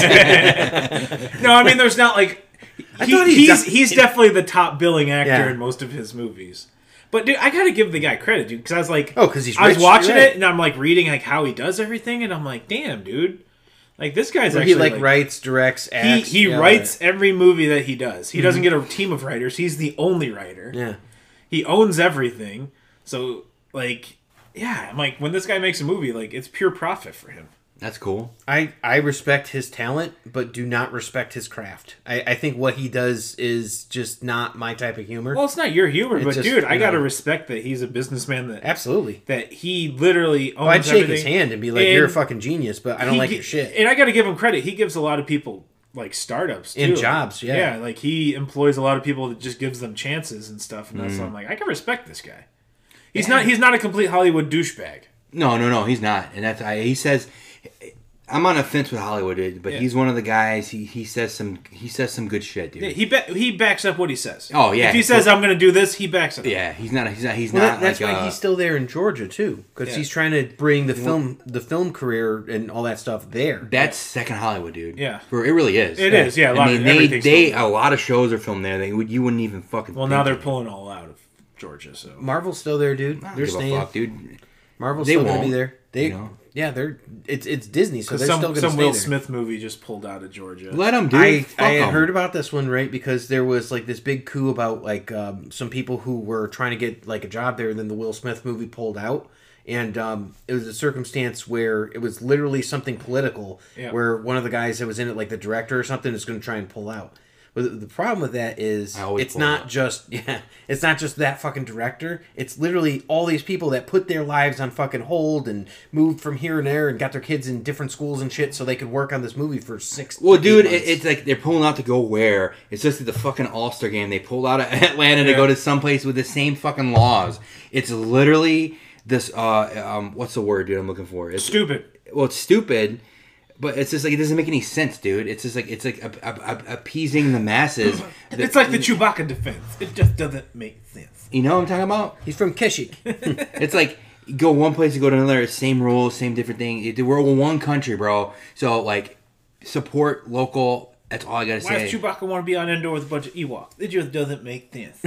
that movie. No, I mean, there's not, like... I thought he he's definitely the top billing actor Yeah. in most of his movies. But, dude, I gotta give the guy credit, dude, because I was like... Oh, 'cause he's I was rich, watching you're right. it, and I'm, like, reading, like, how he does everything, and I'm like, damn, dude. Like, this guy's Where actually, he, like, writes, directs, acts. He yeah, writes every movie that he does. He doesn't get a team of writers. He's the only writer. Yeah. He owns everything. So, like, yeah, I'm like, when this guy makes a movie, like, it's pure profit for him. That's cool. I respect his talent, but do not respect his craft. I think what he does is just not my type of humor. Well, it's not your humor, but just, dude, I you gotta know. respect that he's a businessman Absolutely. that he literally owns Well, I'd shake everything. his hand and be like, And you're a fucking genius, but I don't he like gi- your shit. And I gotta give him credit. He gives a lot of people, like, startups, too. And jobs, yeah. Yeah, like, he employs a lot of people that just gives them chances and stuff, and that's why I'm like, I can respect this guy. He's not a complete Hollywood douchebag. No, he's not. And he says, I'm on a fence with Hollywood, dude, but Yeah. he's one of the guys. He says some good shit, dude. Yeah, he backs up what he says. Oh, yeah. If he says I'm going to do this, he backs it up. Yeah, he's not. Well, that's like why he's still there in Georgia too, because Yeah. he's trying to bring the film career and all that stuff there. That's second Hollywood, dude. Yeah. it really is. It is, yeah. I mean, they filmed. a lot of shows are filmed there. You wouldn't even fucking. Well, now they're pulling all out of Georgia, so. Marvel's still there, dude. I don't They're give a staying. fuck, dude. Marvel's They still gonna won't, be there. They, you know? yeah, it's Disney, so they're still gonna Some stay Will there. Smith movie just pulled out of Georgia. Let them do. I Fuck had 'em. heard about this one, right? Because there was like this big coup about like some people who were trying to get like a job there, and then the Will Smith movie pulled out. And it was a circumstance where it was literally something political, Yeah. where one of the guys that was in it, like the director or something, is going to try and pull out. But the problem with that is I always it's pull not out. just it's not just that fucking director. It's literally all these people that put their lives on fucking hold and moved from here and there and got their kids in different schools and shit so they could work on this movie for 6 Well, to 8 dude, months. it's like they're pulling out to go where? It's just at the fucking All-Star game. They pulled out of Atlanta to Yeah. go to someplace with the same fucking laws. It's literally this. What's the word, dude? I'm looking for. It's Stupid. Well, it's stupid, but it's just like it doesn't make any sense, dude. It's just like appeasing the masses. It's like the Chewbacca defense. It just doesn't make sense. You know what I'm talking about? He's from Keshik. It's like you go one place, you go to another, same rules, same different thing. We're one country, bro. So like, support local. That's all I gotta Why say. does Chewbacca want to be on Endor with a bunch of Ewoks? It just doesn't make sense.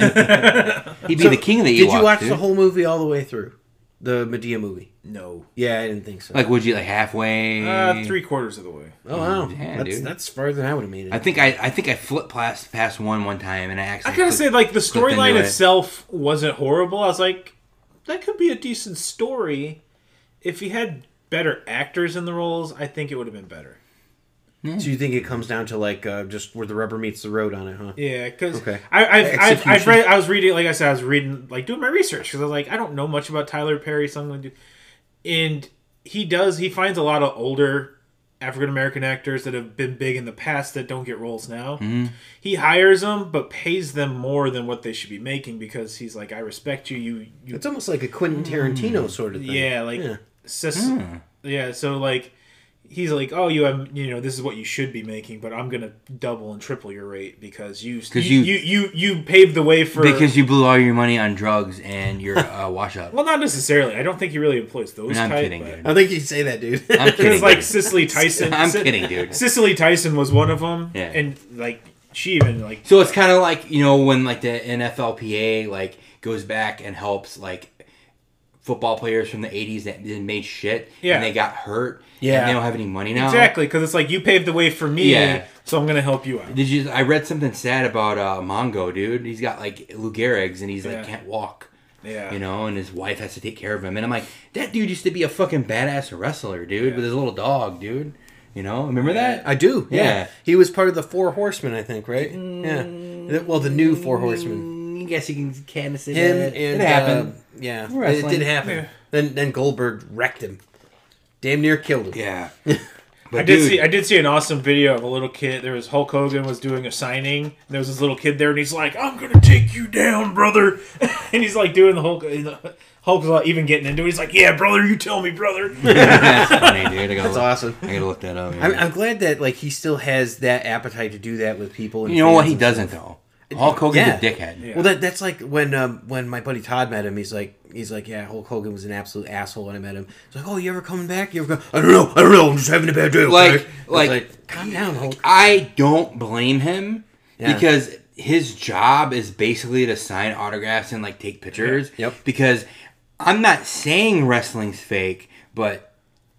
He'd be the king of the Ewoks. Did you watch dude. the whole movie all the way through? The Medea movie? No. Yeah, I didn't think so. Like, would you like halfway? 3/4 of the way. Oh wow, Yeah, that's dude. that's farther than I would have made it. I think I flipped past one time, and I I actually. gotta say, like, the clicked storyline into it. itself wasn't horrible. I was like, that could be a decent story. If he had better actors in the roles, I think it would have been better. So you think it comes down to like just where the rubber meets the road on it, huh? Yeah, because Okay. I've Execution. read, I was reading, like I said, I was reading, like, doing my research, because I was like, I don't know much about Tyler Perry, so I'm going to do. And he finds a lot of older African-American actors that have been big in the past that don't get roles now. Mm-hmm. He hires them, but pays them more than what they should be making, because he's like, I respect you. You It's almost like a Quentin Tarantino sort of thing. yeah, like, Yeah. yeah, so, like, he's like, oh, you have, this is what you should be making, but I'm gonna double and triple your rate because you paved the way for because you blew all your money on drugs and you're wash up. Well, not necessarily. I don't think he really employs those. I'm type, kidding, but... dude. I don't think you'd say that, dude. I'm kidding. It's like Cicely Tyson. I'm kidding, dude. Cicely Tyson was one of them, Yeah. and like she even like. So it's kind of like when like the NFLPA like goes back and helps like football players from the 80s that made shit and they got hurt. Yeah. And they don't have any money now. Exactly, because it's like you paved the way for me, so I'm gonna help you out. I read something sad about Mongo, dude. He's got like Lou Gehrig's and he's like can't walk. Yeah. And his wife has to take care of him. And I'm like, that dude used to be a fucking badass wrestler, dude, with his little dog, dude. Remember that? I do. Yeah. He was part of the Four Horsemen, I think, right? Yeah. Well, the new Four Horsemen. I guess you can say Him that. and It happened. it Wrestling. did happen. Yeah. Then Goldberg wrecked him. Damn near killed him. Yeah. I did see an awesome video of a little kid. There was Hulk Hogan was doing a signing. And there was this little kid there, and he's like, "I'm gonna take you down, brother." And he's like doing the Hulk. Hulk's even getting into it. He's like, "Yeah, brother, you tell me, brother." That's funny, dude. That's awesome. I gotta look that up. I'm glad that like he still has that appetite to do that with people. And You know what? fans He and doesn't stuff. though. Hulk Hogan's a dickhead. Yeah. Well, that's like when my buddy Todd met him. He's like, yeah, Hulk Hogan was an absolute asshole when I met him. He's like, oh, you ever coming back? You ever go? I don't know. I'm just having a bad day. Okay? Like, calm down, Hulk. I don't blame him Yeah. because his job is basically to sign autographs and like take pictures. Yep. Because I'm not saying wrestling's fake, but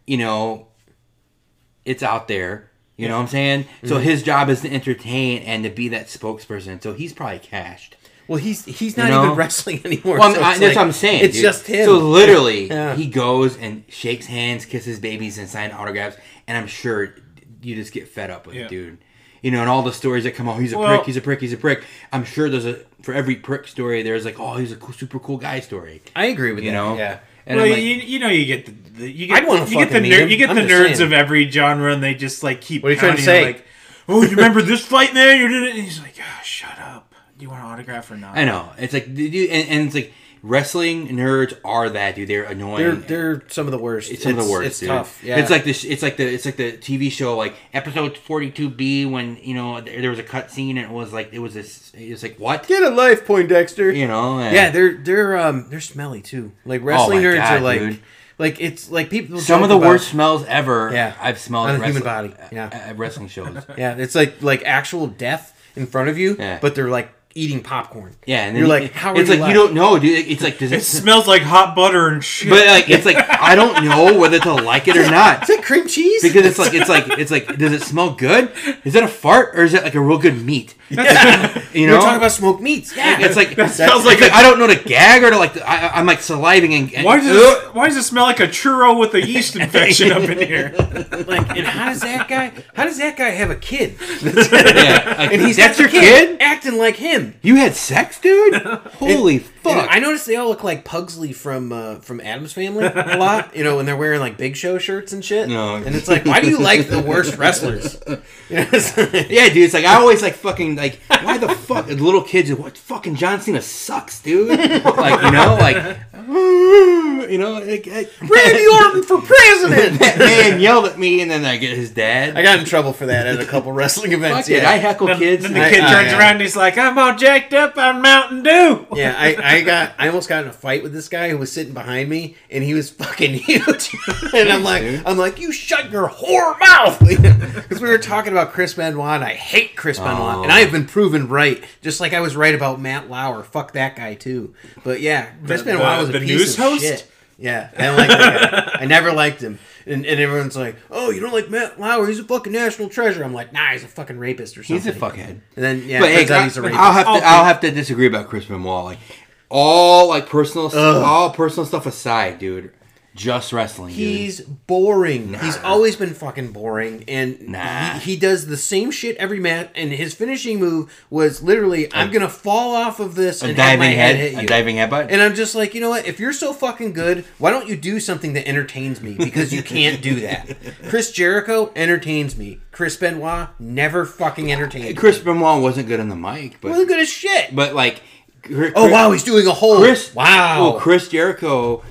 it's out there. You know what I'm saying? So his job is to entertain and to be that spokesperson. So he's probably cashed. Well, he's not even wrestling anymore. Well, so that's it's what I'm saying. It's dude. just him. So literally, Yeah. he goes and shakes hands, kisses babies, and signs autographs. And I'm sure you just get fed up with it, dude. And all the stories that come out, he's a prick, he's a prick, he's a prick. I'm sure for every prick story, there's like, oh, he's a super cool guy story. I agree with that. Yeah. And well, I'm like, you get I'd wanna fucking meet him. you get I'm the just nerds saying. of every genre, and they just like keep. What are you trying to pounding, say? Like, oh, you remember this fight, man? You did it. And he's like, shut up. Do you want an autograph or not? I know. It's like, dude, and it's like, wrestling nerds are that, dude. They're annoying. They're some of the worst. It's some of the worst. It's dude. tough. Yeah. It's like the TV show like episode 42B when there was a cut scene and it was like what? Get a life, Poindexter. And Yeah, they're smelly too. Like wrestling Oh my nerds God, are like, dude. like it's like people. Some of the worst smells ever. Yeah. I've smelled on at a human wrestling- body. Yeah, at wrestling shows. yeah, it's like actual death in front of you, Yeah. but they're like eating popcorn. Yeah, and then you're like, how are it's you? like you don't know, dude. It's like does It smells like hot butter and shit. but like it's like I don't know whether to like it or not. Is that cream cheese? Because it's like does it smell good? Is that a fart or is it like a real good meat? We're talking about smoked meats. Yeah, It's like That sounds like I don't know to gag or to like I'm like saliving and why does it smell like a churro with a yeast infection up in here? like, and how does that guy have a kid? yeah, like, And he's that's got your the kid? acting like him. You had sex, dude? Holy And fuck! I noticed they all look like Pugsley from Addams Family a lot. When they're wearing like Big Show shirts and shit. No. And it's like, why do you like the worst wrestlers? It's like- Yeah, dude. It's like I always like fucking like why the fuck the little kids? What fucking John Cena sucks, dude. Like Randy Orton for president. That man yelled at me, and then I get his dad. I got in trouble for that at a couple wrestling events. Fuck it, I heckle kids. Then the kid turns around and he's like, I'm all jacked up on Mountain Dew. Yeah, I almost got in a fight with this guy who was sitting behind me, and he was fucking huge. And I'm like, you shut your whore mouth, because we were talking about Chris Benoit, and I hate Chris Benoit, and I have been proven right, just like I was right about Matt Lauer. Fuck that guy too. But yeah, Chris Benoit was a the piece news of host? shit. Yeah, I don't like that guy. I never liked him. And everyone's like, oh, you don't like Matt Lauer? He's a fucking national treasure. I'm like, nah, he's a fucking rapist or something. He's a fuckhead. And then, yeah, But hey, turns out he's a rapist. I'll have to disagree about Chris Benoit. Like all personal stuff aside, dude. Just wrestling, dude. He's boring. He's always been fucking boring, and he does the same shit every match. And his finishing move was literally, "I'm gonna fall off of this and have my head hit you." A diving headbutt. And I'm just like, you know what? If you're so fucking good, why don't you do something that entertains me? Because you can't do that. Chris Jericho entertains me. Chris Benoit never fucking entertained me. Chris Benoit wasn't good on the mic, but Wasn't good as shit. like, Oh wow, he's doing a whole. Chris. Wow. Well, Chris Jericho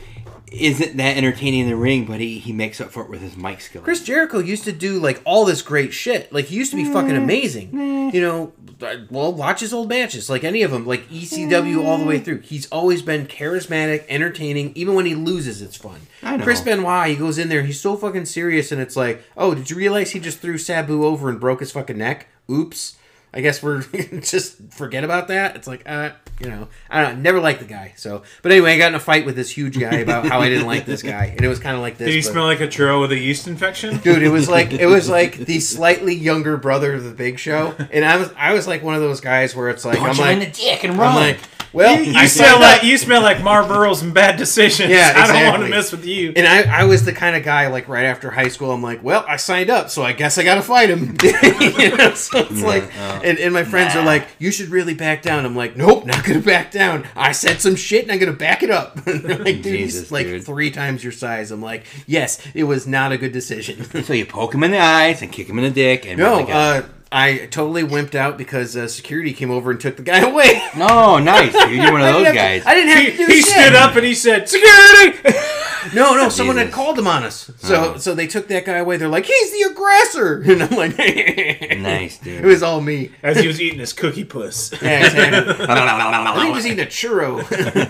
isn't that entertaining in the ring, but he makes up for it with his mic skills. Chris Jericho used to do like all this great shit. Like he used to be fucking amazing. You know, well, watch his old matches, like any of them, like ECW all the way through. He's always been charismatic, entertaining. Even when he loses, it's fun. I know. Chris Benoit, he goes in there, he's so fucking serious, and it's like, oh, did you realize he just threw Sabu over and broke his fucking neck? Oops. I guess we're just forget about that. It's like, you know, I don't know, never liked the guy. So, but anyway, I got in a fight with this huge guy about how I didn't like this guy, and it was kind of like this. Did he smell like a churro with a yeast infection? Dude, it was like the slightly younger brother of the Big Show, and I was like one of those guys where it's like Punch him in the dick and run. I'm like, well, You smell like Marlboros and bad decisions. Yeah, I don't want exactly. to mess with you. and I was the kind of guy like right after high school. I'm like, well, I signed up, so I guess I got to fight him. You know, so it's like, and my friends are like, you should really back down. I'm like, nope, not gonna back down. I said some shit and I'm gonna back it up. They're like, dude, he's like 3 times your size. I'm like, yes, it was not a good decision. So you poke him in the eyes and kick him in the dick. And No, I totally wimped out because security came over and took the guy away. no, nice. Dude. You're one of those guys. I didn't have to do He shit. stood up and he said, "Security!" No, someone had Jesus. called him on us. So they took that guy away. They're like, he's the aggressor. And I'm like, Nice, dude. It was all me. As he was eating his cookie puss. Yeah, exactly. I think he was eating a churro.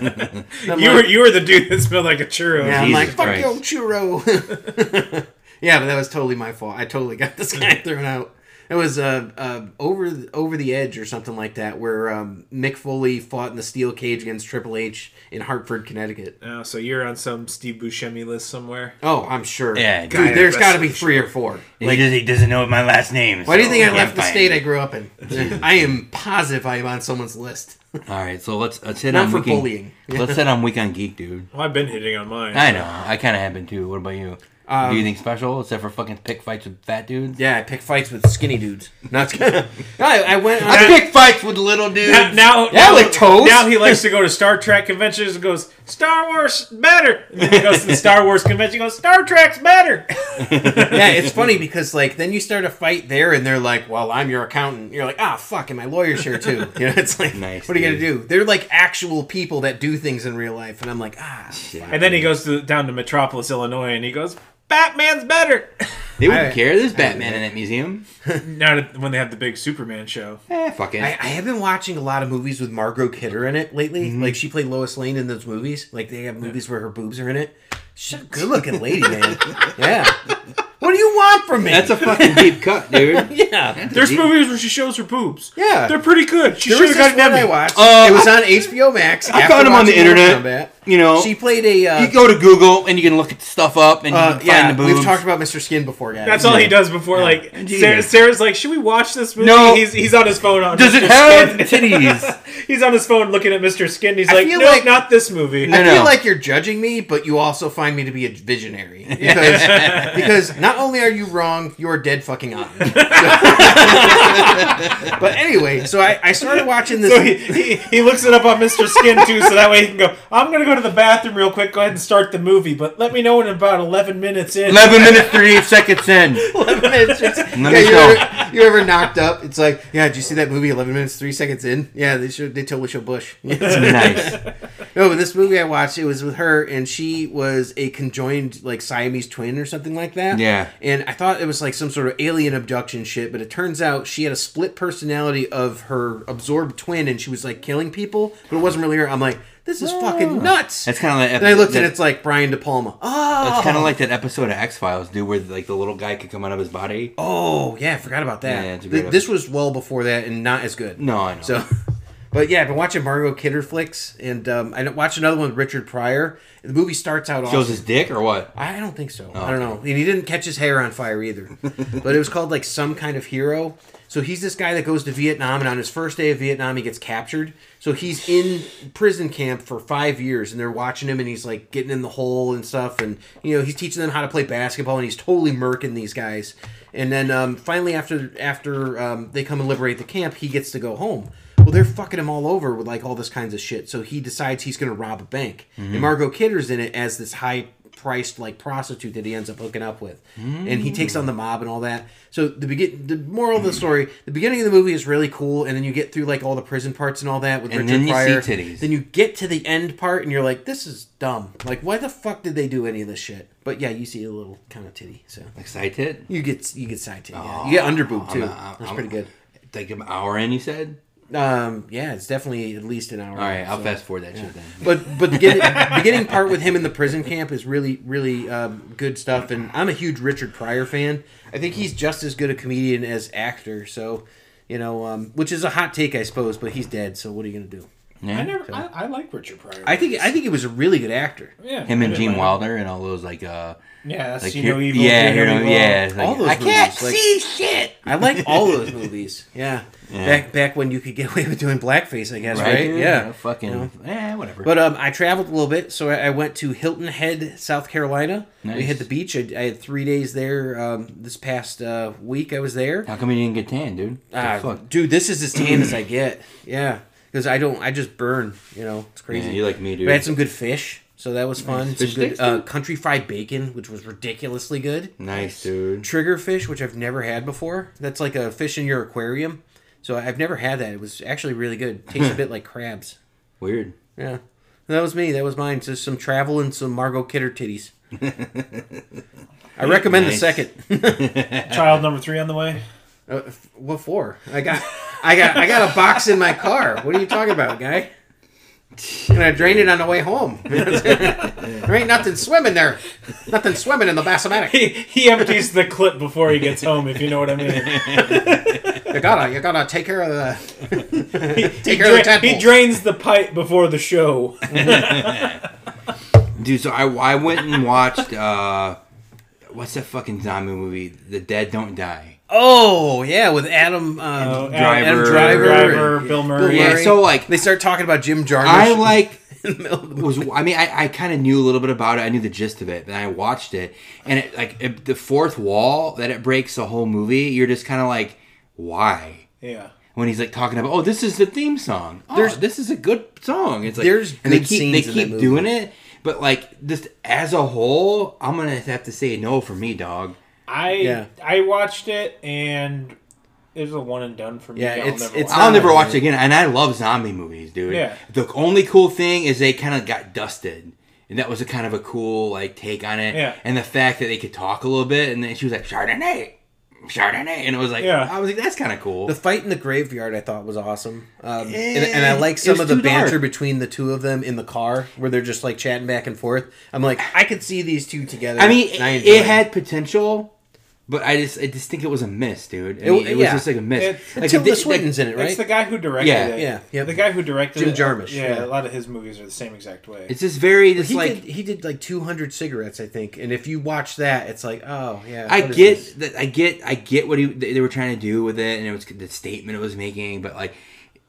You were the dude that smelled like a churro. Yeah, I'm Jesus like, fuck Christ. yo, churro. Yeah, but that was totally my fault. I totally got this guy thrown out. It was over the Edge or something like that, where Mick Foley fought in the steel cage against Triple H in Hartford, Connecticut. Oh, so you're on some Steve Buscemi list somewhere. Oh, I'm sure. Yeah, dude, guy there's that got to be wrestles 3 or 4. He doesn't know what my last name is. Why do you think I so left the can't state find I me. grew up in? I am positive I am on someone's list. All right, so let's hit Not on for Weekend- bullying. Let's hit on Week on Geek, dude. Well, I've been hitting on mine. I know. I kind of have been too. What about you? Do you anything special except for fucking pick fights with fat dudes? Yeah, I pick fights with skinny dudes. Not I went. I pick fights with little dudes. Now, like toes. Now he likes to go to Star Trek conventions and goes, Star Wars better. And then he goes to the Star Wars convention and goes, Star Trek's better. Yeah, it's funny because like then you start a fight there and they're like, "Well, I'm your accountant." You're like, "Ah, fuck, and my lawyer's here too." You know, it's like, Nice, what are you gonna dude. do? They're like actual people that do things in real life, and I'm like, fuck. And then he goes down to Metropolis, Illinois, and he goes, Batman's better. They wouldn't I- care. There's Batman in that museum. Not when they have the big Superman show. Fuck it. I have been watching a lot of movies with Margot Kidder in it lately. Like she played Lois Lane in those movies. Like they have movies where her boobs are in it. She's a good-looking lady, man. Yeah. What do you want from me? That's a fucking deep cut, dude. yeah. There's movies where she shows her boobs. Yeah. They're pretty good. She There should was have this got an one I Emmy. watched. Uh, It was on HBO Max. I after found him on the watching Mortal internet. Kombat. You know, She played a. you go to Google and you can look at the stuff up and you can yeah, find the boobs. we've talked about Mr. Skin before, guys. That's all he does before, like, Jesus. Sarah's like, should we watch this movie? No. He's on his phone on Does Mr. it have Skin. titties? He's on his phone looking at Mr. Skin. He's I like, feel no, like- not this movie. No. I feel like you're judging me, but you also find me to be a visionary. Because not only are you wrong, you are dead fucking on. But anyway, so I started watching this. So he looks it up on Mr. Skin too, so that way he can go, I'm gonna go to the bathroom real quick, go ahead and start the movie, but let me know in about 11 minutes in. 11 minutes 38 seconds in. 11 minutes. Let me know. You ever knocked up? It's like, yeah, did you see that movie 11 minutes, 3 seconds in? Yeah, they totally show Bush. Nice. No, but this movie I watched, it was with her, and she was a conjoined, like, Siamese twin or something like that. Yeah. And I thought it was, like, some sort of alien abduction shit, but it turns out she had a split personality of her absorbed twin, and she was, like, killing people, but it wasn't really her. I'm like, this is fucking nuts. That's kind of like And I looked and it's like Brian De Palma. Oh, That's kind of like that episode of X-Files, dude, where like the little guy could come out of his body. oh yeah, I forgot about that. Yeah, it's a great This was well before that and not as good. No, I know. So, but yeah, I've been watching Margot Kidder flicks, and I watched another one with Richard Pryor. The movie starts out Shows awesome. his dick or what? I don't think so. I don't know. And he didn't catch his hair on fire either. But it was called like Some Kind of Hero. So he's this guy that goes to Vietnam, and on his first day of Vietnam, he gets captured. So he's in prison camp for 5 years, and they're watching him, and he's like getting in the hole and stuff, and you know he's teaching them how to play basketball, and he's totally murking these guys. And then finally, after they come and liberate the camp, he gets to go home. Well, they're fucking him all over with like all this kinds of shit. So he decides he's going to rob a bank. And Margot Kidder's in it as this high priced like prostitute that he ends up hooking up with, and he takes on the mob and all that. So the moral of the story, the beginning of the movie is really cool, and then you get through like all the prison parts and all that with And Richard then you Pryor. see titties. Then you get to the end part, and you're like, this is dumb. Like, why the fuck did they do any of this shit? But yeah, you see a little kind of titty, so Like side tit? you get side titty. Yeah. You get underboob too. That's I'm- pretty good. Like an hour in, you said? Yeah, it's definitely at least an hour. All right, I'll so. fast forward that shit then. But the beginning part with him in the prison camp is really good stuff, and I'm a huge Richard Pryor fan. I think he's just as good a comedian as actor. So, which is a hot take, I suppose, but he's dead. So what are you gonna do? Yeah. I like Richard Pryor. I think he was a really good actor. Yeah, Him and I Gene didn't mind Wilder and all those like Yeah, that's like You Know here- Evil. yeah, You Know Evil. yeah. It's like, All those I can't movies, like- see shit. I like all those movies. Yeah. Yeah. Back when you could get away with doing blackface, I guess, right? dude? Yeah. Fucking whatever. But I traveled a little bit, so I went to Hilton Head, South Carolina. We Nice. hit the beach. I had 3 days there. This past week, I was there. How come you didn't get tan, dude? The fuck? Dude, this is as tan as I get. Yeah, because I just burn. It's crazy. Yeah, you like me, dude. But I had some good fish, so that was fun. Fish Some good sticks, dude? country fried bacon, which was ridiculously good. Nice, dude. Trigger fish, which I've never had before. That's like a fish in your aquarium. So I've never had that. It was actually really good. Tastes a bit like crabs. Weird. Yeah. That was me. That was mine. Just some travel and some Margot Kidder titties. I recommend Nice. the second. Child number 3 on the way. What for? I got a box in my car. What are you talking about, guy? And I drained it on the way home. There ain't nothing swimming there. Nothing swimming in the Bassomatic. He empties the clip before he gets home, if you know what I mean. You gotta take care of the take care of the tadpole. He drains the pipe before the show. Dude, so I went and watched what's that fucking zombie movie? The Dead Don't Die. Oh yeah, with Adam Driver. Adam Driver, and Bill Murray. Yeah, so like they start talking about Jim Jarmusch. I like in the middle of the movie. I kind of knew a little bit about it. I knew the gist of it, but I watched it, and the fourth wall that it breaks the whole movie. You're just kind of like, why? Yeah. When he's like talking about, oh, this is the theme song. This is a good song. It's like There's and they good keep scenes in that movie. doing it, but like just as a whole, I'm gonna have to say no for me, dog. I watched it, and it was a one and done for me. Yeah, I'll it's- never it's watch I'll not- never watch it again, and I love zombie movies, dude. Yeah. The only cool thing is they kind of got dusted, and that was a kind of a cool like take on it. Yeah. And the fact that they could talk a little bit, and then she was like Chardonnay, and it was like, Yeah. I was like, that's kind of cool. The fight in the graveyard I thought was awesome. And I like It some was of the too dark. banter between the two of them in the car where they're just like chatting back and forth. I'm like, I could see these two together. I mean, and I enjoy it had potential, but I just think it was a miss, dude. It was yeah. just like a miss. It's- Like, Tilda it- Swinton's in it, right? It's the guy who directed Yeah. it. Yeah, yep. The guy who directed Jim it. Jarmusch, Yeah, yeah. a lot of his movies are the same exact way. It's just very just he like did, he did like 200 cigarettes, I think. And if you watch that, it's like, oh yeah. I what is this? get that. I get what they were trying to do with it, and it was the statement it was making. But like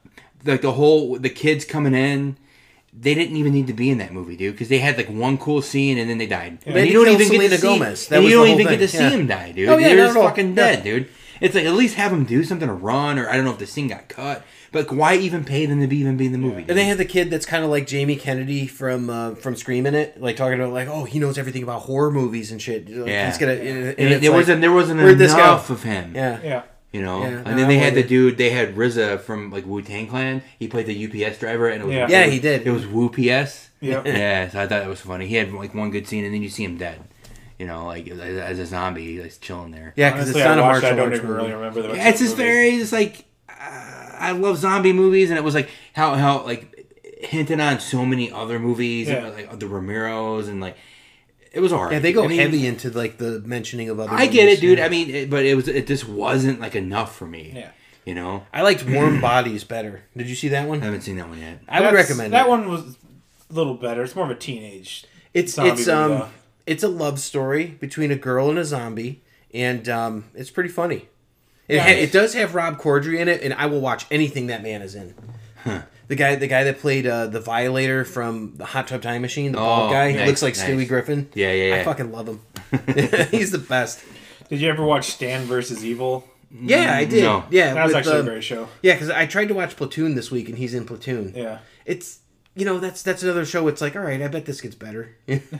the kids coming in, they didn't even need to be in that movie, dude, because they had like one cool scene and then they died. They And had you to don't kill even get Selena to see. Gomez. That And was you the don't whole even get to thing, see yeah. him die, dude. Oh, yeah, They're not just at all. fucking Yeah. dead, dude. It's like at least have them do something to run, or I don't know if the scene got cut. But like, why even pay them to even be in the movie? And they had the kid that's kind of like Jamie Kennedy from Scream in it, like talking about like, oh, he knows everything about horror movies and shit. Like, Yeah. he's gonna. There wasn't where'd this go? enough of him. Yeah. yeah. You know, Yeah, and no, then they I'm had with the dude. They had RZA from like Wu-Tang Clan. He played the UPS driver, and it was Yeah. Yeah, he did. It was Wu-PS. Yep. Yeah, so I thought that was funny. He had like one good scene, and then you see him dead. You know, like as a zombie, like chilling there. Yeah, because it's Honestly, not a I watched it, martial I don't arts even movie. really remember the rest Yeah, it's of just the movie. very. It's like I love zombie movies, and it was like how like hinting on so many other movies, Yeah. and, like the Romeros, and like it was alright. Yeah, they go I mean, heavy into like the mentioning of other. I get movies, it, dude. yeah. I mean, but it just wasn't like enough for me. Yeah. You know, I liked Warm Bodies better. Did you see that I one? haven't seen that one yet. I would recommend that it. one was a little better. It's more of a teenage. It's zombie it's movie, though. it's a love story between a girl and a zombie, and it's pretty funny. Yeah. It does have Rob Corddry in it, and I will watch anything that man is in. The guy that played the Violator from the Hot Tub Time Machine, the bald guy, he nice, looks like nice. Stewie Griffin. Yeah. I fucking love him. He's the best. Did you ever watch Stan versus Evil? Yeah, I did. No. Yeah, That was with, actually a great show. yeah, because I tried to watch Platoon this week, and he's in Platoon. Yeah. It's that's another show. It's like, all right, I bet this gets better.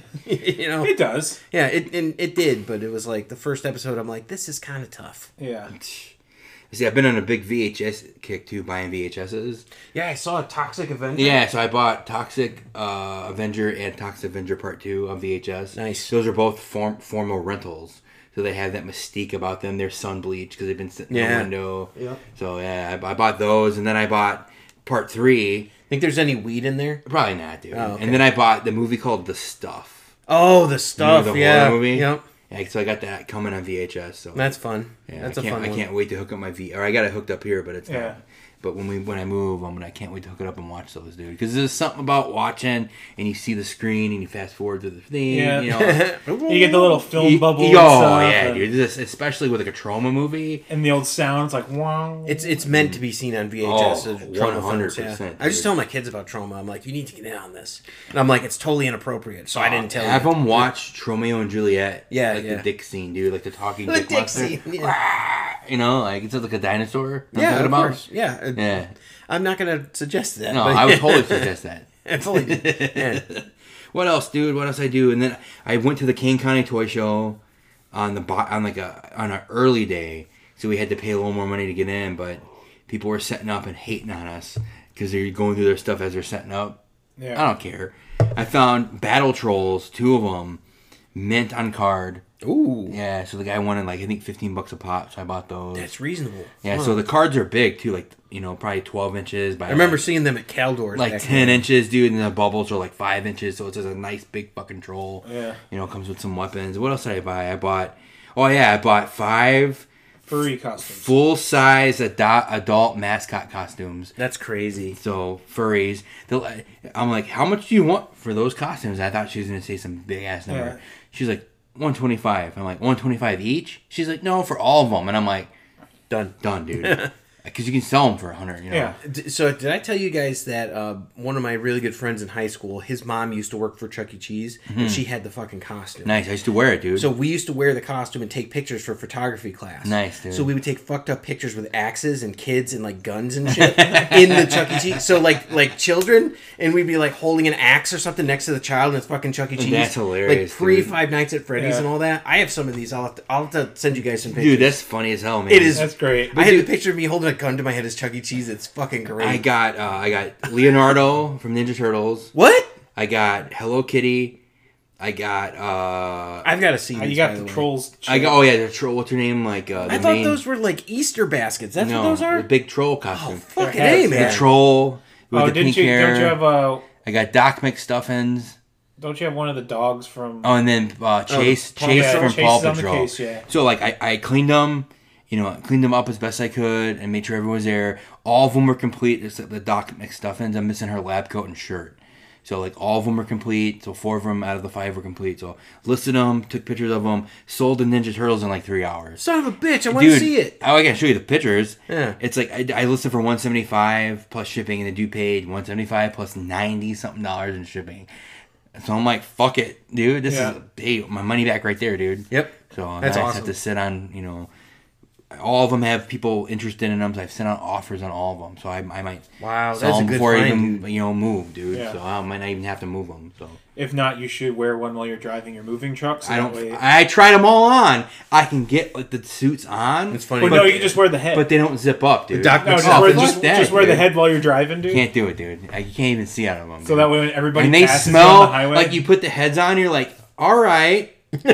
It does. Yeah, it did, but it was like the first episode. I'm like, this is kind of tough. Yeah. See, I've been on a big VHS kick too, buying VHSs. Yeah, I saw a Toxic Avenger. Yeah, so I bought Toxic Avenger and Toxic Avenger Part 2 on VHS. Nice. Those are both formal rentals. So they have that mystique about them. They're sun bleached because they've been sitting in the window. Yeah. So yeah, I bought those, and then I bought Part 3. Think there's any weed in there? Probably not, dude. Oh, okay. And then I bought the movie called The Stuff. Oh, The Stuff. The yeah. horror movie. Yep. Yeah, so I got that coming on VHS. So That's fun. yeah, That's I a fun one. can't wait to hook up my or I got it hooked up here, but it's Yeah. not. But when I move, I can't wait to hook it up and watch those, dude. Because there's something about watching and you see the screen and you fast forward to the thing. Yeah. You know, You get the little film bubble. Oh and stuff, yeah, and, dude. This, especially with like a trauma movie. and the old sounds like wow. It's meant to be seen on VHS. Oh, as trauma films, 100%, yeah. I just dude. tell my kids about trauma. I'm like, you need to get in on this, and I'm like, it's totally inappropriate. So I didn't tell Have you. them watch Romeo and Juliet. Yeah, like yeah. the dick scene, dude. Like the talking The dick dick monster. scene, yeah. You know, like it's like a dinosaur. I'm Yeah, talking of about. course. Yeah. Yeah. I'm not gonna suggest that. No, but I would totally suggest that. I fully did. Yeah. What else, dude? What else I do? And then I went to the Kane County Toy Show on an early day, so we had to pay a little more money to get in. But people were setting up and hating on us because they're going through their stuff as they're setting up. Yeah. I don't care. I found Battle Trolls, 2 of them, mint on card. Ooh, Yeah, so the guy wanted like I think $15 a pop, so I bought those. that's reasonable. Yeah, Huh. so the cards are big too, like probably 12 inches by I remember seeing them at Caldor's. like back 10 then. inches, dude, and the bubbles are like 5 inches, so it's just a nice big fucking troll. Yeah. Comes with some weapons. What else did I buy? I bought 5 furry costumes. full-size adult mascot costumes. That's crazy. So, furries. I'm like, how much do you want for those costumes? I thought she was going to say some big-ass number. Yeah. She's like, $125. I'm like, $125 each? She's like, no, for all of them. And I'm like, Done. done, dude. Because you can sell them for $100, Yeah. So did I tell you guys that one of my really good friends in high school, his mom used to work for Chuck E. Cheese, and she had the fucking costume. Nice. I used to wear it, dude. So we used to wear the costume and take pictures for photography class. Nice, dude. So we would take fucked up pictures with axes and kids and like guns and shit in the Chuck E. Cheese. So like children, and we'd be like holding an axe or something next to the child, and it's fucking Chuck E. Cheese. That's hilarious, Like pre dude. Five Nights at Freddy's Yeah. and all that. I have some of these. I'll have to send you guys some pictures. Dude, that's funny as hell, man. It is. That's great. I had the picture of me holding a gun to my head as Chuck E. Cheese. It's fucking great. I got Leonardo from Ninja Turtles. What? I got Hello Kitty. I got I've got to see these. You got by the way. trolls. the troll. What's her name? Like the I thought main, those were like Easter baskets. That's what those are. the big troll Oh, costume. fucking Their A, heads, man. The troll with Oh, the didn't pink you? hair. Don't you have I got Doc McStuffins. Don't you have one of the dogs from? Oh, and then Chase Paw Chase Patrol. from Chase Paw is on the Patrol. case, yeah. So like I cleaned them. Cleaned them up as best I could and made sure everyone was there. All of them were complete except the Doc McStuffins. I'm missing her lab coat and shirt. So, like, all of them were complete. So, 4 of them out of the 5 were complete. So, listed them, took pictures of them, sold the Ninja Turtles in, like, 3 hours. Son of a bitch! I want to see it. Oh, I can show you the pictures. Yeah. It's like, I listed for $175 plus shipping, and the dude paid $175 plus $90-something in shipping. So, I'm like, fuck it, dude. This is my money back right there, dude. Yep. So, That's I just awesome. have to sit on, all of them have people interested in them, so I've sent out offers on all of them. So I might Wow, sell that's a them good before I find, even dude. move, dude. Yeah. So I might not even have to move them. So If not, you should wear one while you're driving your moving truck. So I that don't. way- I tried them all on. I can get like the suits on. It's funny. Well, but, no, you can just wear the head. but they don't zip up, dude. Doc no, just Oh, wear, fuck just, that, just wear the dude. head while you're driving, dude. Can't do it, dude. You can't even see out of them. So that way when everybody and they passes smell you on the highway, like you put the heads on. You're like, all right,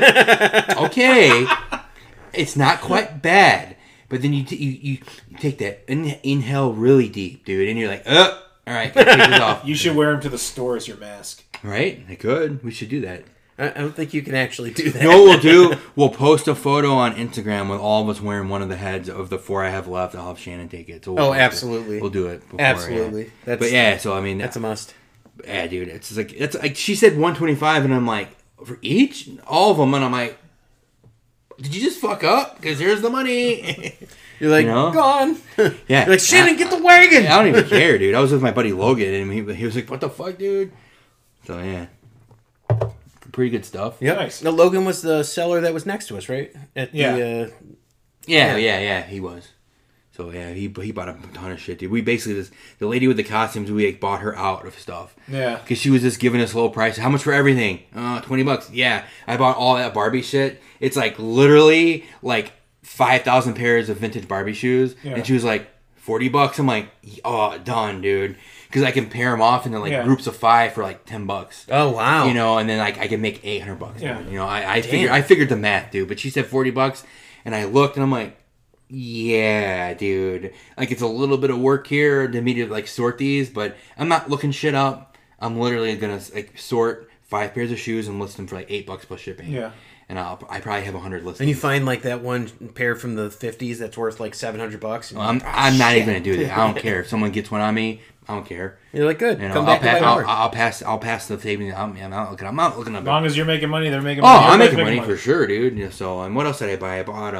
okay, it's not quite bad. But then you take that inhale really deep, dude, and you're like, all right, gotta take this off. you should wear them to the store as your mask. Right? I could. We should do that. I don't think you can actually do that. You know what we'll do? We'll post a photo on Instagram with all of us wearing one of the heads of the 4 I have left. I'll have Shannon take it. So we'll Oh, post it. absolutely. We'll do it. Before, Absolutely. Yeah. That's But yeah, so I mean, that's a must. yeah, dude. It's like she said 125, and I'm like, for each, all of them, and I'm like, did you just fuck up? Because here's the money. You're like, You know? gone. Yeah. You're like, Shannon, get the wagon. I don't even care, dude. I was with my buddy Logan, and he was like, what the fuck, dude? So yeah, pretty good stuff. Yep. Nice. Now, Logan was the seller that was next to us, right? At Yeah. the, Yeah, he was. So yeah, he bought a ton of shit, dude. We basically the lady with the costumes, we like, bought her out of stuff. Yeah. Because she was just giving us low price. How much for everything? $20. Yeah, I bought all that Barbie shit. It's like literally like 5,000 pairs of vintage Barbie shoes, and she was like $40. I'm like, oh, done, dude. Because I can pair them off into like groups of 5 for like $10. Oh wow! You know, and then like I can make $800. Yeah. You know, I figured the math, dude. But she said $40, and I looked, and I'm like, yeah, dude. Like it's a little bit of work here to me to like sort these, but I'm not looking shit up. I'm literally gonna like sort 5 pairs of shoes and list them for like $8 plus shipping. Yeah. And I probably have 100 listings. And you find like that one pair from the 50s that's worth like $700. I'm not even gonna do that. I don't care if someone gets one on me. I don't care. You're like, good. You know, Come back to my yard. I'll pass the savings. I'm not looking up. As long as you're making money, they're making Oh, money. I'm making Everybody's money for sure, dude. Yeah, so, and what else did I buy? I bought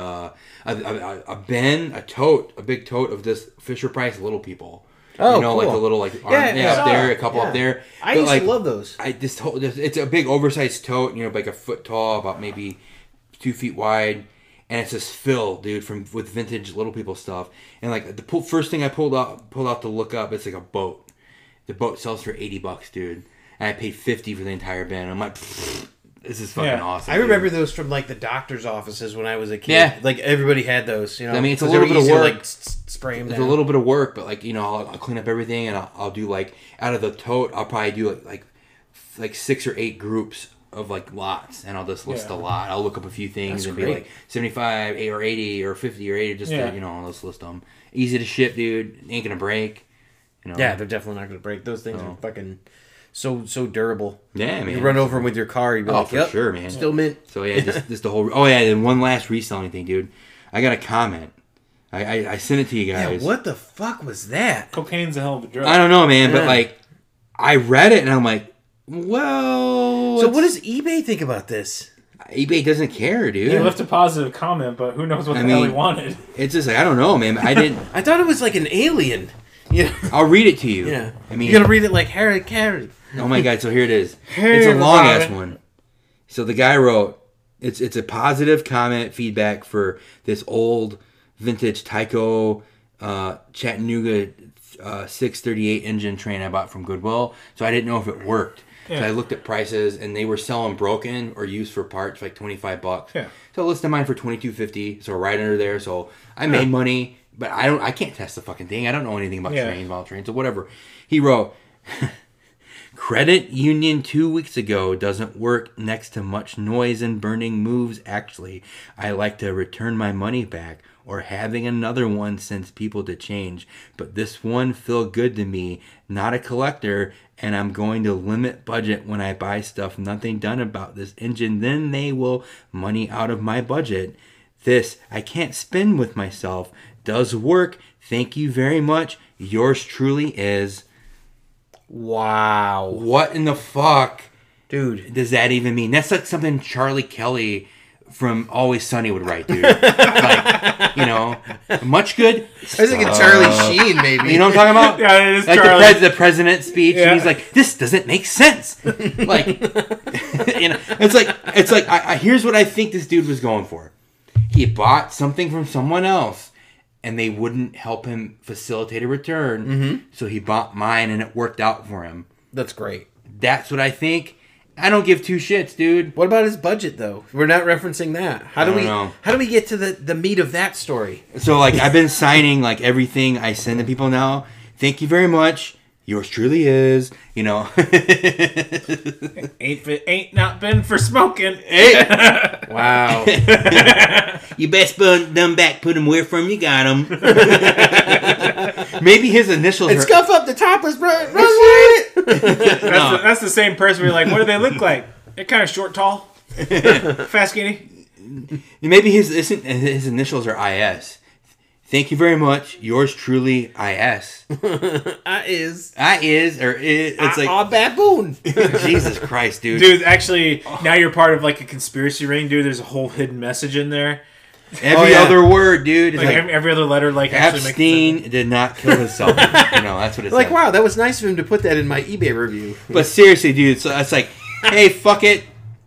a big tote of this Fisher Price Little People. Oh, you know, cool. like the little like arm, Yeah, up there, a couple up there. I But, used like, to love those. It's a big oversized tote, you know, like a foot tall, about maybe 2 feet wide, and it's just filled, dude, with vintage Little People stuff. And like the first thing I pulled out to look up, it's like a boat. The boat sells for $80, dude, and I paid $50 for the entire bin. I'm like, this is fucking awesome. I dude. remember those from like the doctor's offices when I was a kid. Yeah. Like everybody had those. You know, I mean, it's a 'cause they little were bit of easy to, work. like spray them It's down. a little bit of work, but like, you know, I'll clean up everything, and I'll do like out of the tote, I'll probably do like 6 or 8 groups of like lots, and I'll just list a lot. I'll look up a few things and be great. like 75, 8 or 80 or 50 or 80, just to, you know, I'll just list them. Easy to ship, dude. Ain't gonna break. You know? Yeah, they're definitely not going to break. Those things are fucking so durable. Yeah, man. You run over them with your car, you'd be like, for yep, sure, man. still mint. So yeah, just the whole. Oh yeah, and one last reselling thing, dude. I got a comment. I sent it to you Yeah, guys. what the fuck was that? Cocaine's a hell of a drug. I don't know, man, but Yeah. like, I read it and I'm like, well. So what does eBay think about this? eBay doesn't care, dude. He left a positive comment, but who knows what the hell he wanted. It's just like, I don't know, man. I didn't. I thought it was like an alien. Yeah. I'll read it to you. Yeah. I mean, you gotta read it like Harry Carey. oh my god! So here it is. Hey, It's a long ass everybody. one. So the guy wrote, it's a positive comment feedback for this old vintage Tyco Chattanooga 638 engine train I bought from Goodwill. So I didn't know if it worked. So I looked at prices, and they were selling broken or used for parts for like $25. Yeah. So I listed mine for $22.50. So right under there. So I made money, but I can't test the fucking thing. I don't know anything about trains, model trains, so whatever. He wrote, credit union 2 weeks ago doesn't work next to much noise and burning moves. Actually, I like to return my money back or having another one since people to change. But this one feel good to me. Not a collector, and I'm going to limit budget when I buy stuff. Nothing done about this engine. Then they will money out of my budget. This I can't spend with myself. Does work. Thank you very much. Yours truly is. Wow. What in the fuck Dude. does that even mean? That's like something Charlie Kelly from Always Sunny would write, dude. Like, you know, much good. I was thinking Charlie Sheen, maybe. You know what I'm talking about? Yeah, it is like Charlie. the president's speech, Yeah. and he's like, "This doesn't make sense." Like, you know, it's like. I here's what I think this dude was going for. He bought something from someone else, and they wouldn't help him facilitate a return, so he bought mine, and it worked out for him. That's great. That's what I think. I don't give two shits, dude. What about his budget, though? We're not referencing that. How do I don't we? know. How do we get to the meat of that story? So, like, I've been signing, like, everything I send to people now. Thank you very much. Yours truly is. You know. Ain't not been for smoking. Hey, Wow. you best put them back. Put them where from you got them. Maybe his initials And are... scuff up the topless run with it. That's the same person. We're like, what do they look like? They're kind of short, tall, fast, skinny. Maybe his initials are IS. Thank you very much. Yours truly, IS. Is It's like... a baboon. Jesus Christ, dude. Dude, actually, now you're part of like a conspiracy ring, dude. There's a whole hidden message in there. Every other word, dude. It's Like, like every other letter, like actually makes sense. Epstein did not kill himself. You know, that's what it's Like, says. wow, that was nice of him to put that in my eBay review. But seriously, dude, so it's like, hey, fuck it.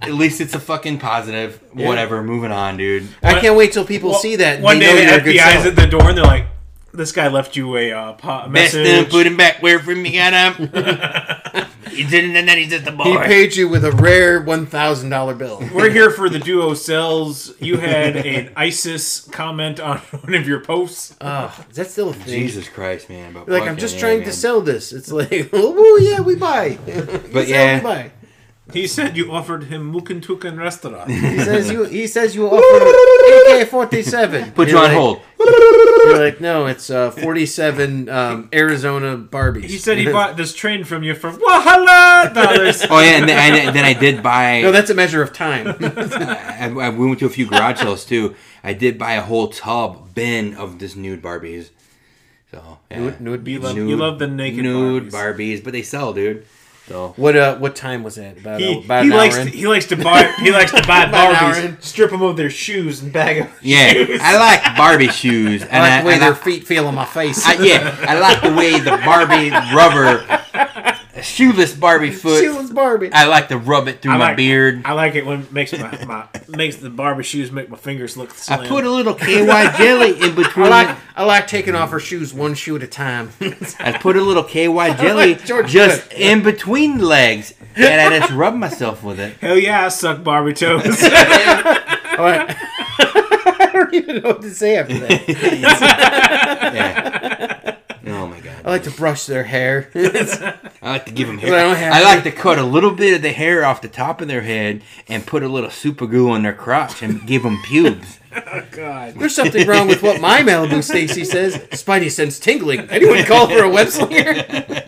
at least it's a fucking positive. Yeah. Whatever, moving on, dude. I can't wait till people see that. And One they day know the you're a good FBI's seller. at the door and they're like, "This guy left you a Best message." put him back where from you got him. He didn't, and then he's at the He bar. paid you with a rare $1,000 bill. We're here for the duo cells. You had an ISIS comment on one of your posts. Oh, is that still a thing? Jesus Christ, man! But Like, I'm fucking just yeah, trying man. to sell this. It's like, oh yeah, we buy. But We yeah. buy. He said you offered him Mukentuken restaurant. He says you offer AK-47. Put you You're on like- hold. You're like, no, it's 47 Arizona Barbies. He said he bought this train from you for $100. Oh yeah, and then I did buy. No, that's a measure of time. We went to a few garage sales too. I did buy a whole bin of this nude Barbies. So yeah. Nude You Barbies. love the naked nude Barbies. Barbies, but they sell, dude. So What time was that? About He an hour likes in? he likes to buy About an hour in. Barbies, strip them of their shoes and bag them. yeah, I like Barbie shoes, and I like the way and their feet feel on my face. I like the way the Barbie rubber, shoeless Barbie foot. Shoeless Barbie. I like to rub it through my beard. I like it when it makes makes the Barbie shoes make my fingers look slim. I put a little KY jelly in between. I like taking off her shoes one shoe at a time. I put a little KY jelly George just Bush. in between the legs, and I just rub myself with it. Hell yeah, I suck Barbie toes. I don't even know what to say after that. Yeah. Oh my god. I like to brush their hair. I like to give them hair. But I don't have I like to cut a little bit of the hair off the top of their head and put a little super glue on their crotch and give them pubes. Oh God. There's something wrong with what my Malibu Stacy says. Spidey sense tingling. Anyone call for a web slinger?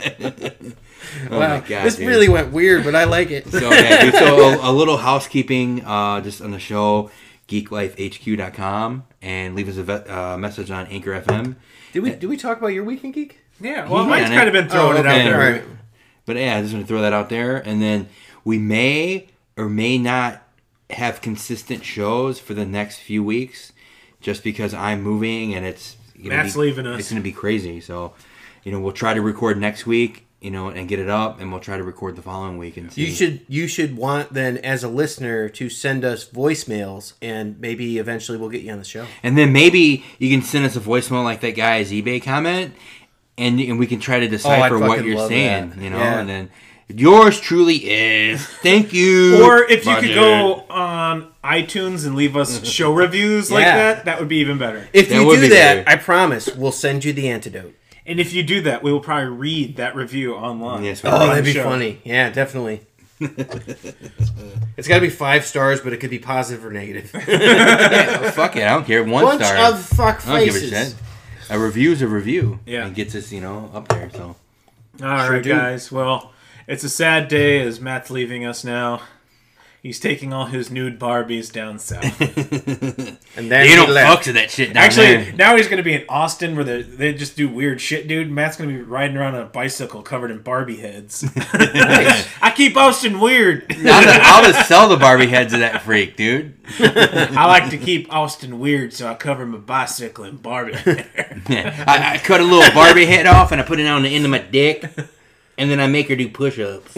Oh Wow, my god. this dude. really went weird, but I like it. So, yeah, dude, so a little housekeeping just on the show, geeklifehq.com, and leave us a message on Anchor FM. Did we talk about your Weekend Geek? Yeah, well, Yeah, Mike's and kind of been throwing it out okay. there. All right. But yeah, I just want to throw that out there. And then we may or may not have consistent shows for the next few weeks just because I'm moving and it's Matt's leaving us. It's going to be crazy. So, we'll try to record next week, and get it up, and we'll try to record the following week. And see. You should want then as a listener to send us voicemails, and maybe eventually we'll get you on the show. And then maybe you can send us a voicemail like that guy's eBay comment, and we can try to decipher what fucking you're love saying, that. Yeah. And then yours truly is. Thank you. Or if you could Roger. go on iTunes and leave us show reviews like Yeah. that would be even better. If That you would do be that, great. I promise we'll send you the antidote. And if you do that, we will probably read that review online. Yes, Oh, on that'd be show. funny. Yeah, definitely. It's got to be 5 stars, but it could be positive or negative. Yeah, fuck it, I don't care. One Bunch star. of fuck I don't give a faces. shit. A review's a review. Yeah. It gets us, up there. So All right, do. guys. Well, it's a sad day as Matt's leaving us now. He's taking all his nude Barbies down south. And then you he don't left. fucks with that shit down Actually, there. now he's going to be in Austin where they just do weird shit, dude. Matt's going to be riding around on a bicycle covered in Barbie heads. I keep Austin weird. I'll just sell the Barbie heads of that freak, dude. I like to keep Austin weird, so I cover my bicycle in Barbie hair. Yeah. I cut a little Barbie head off and I put it on the end of my dick, and then I make her do push-ups.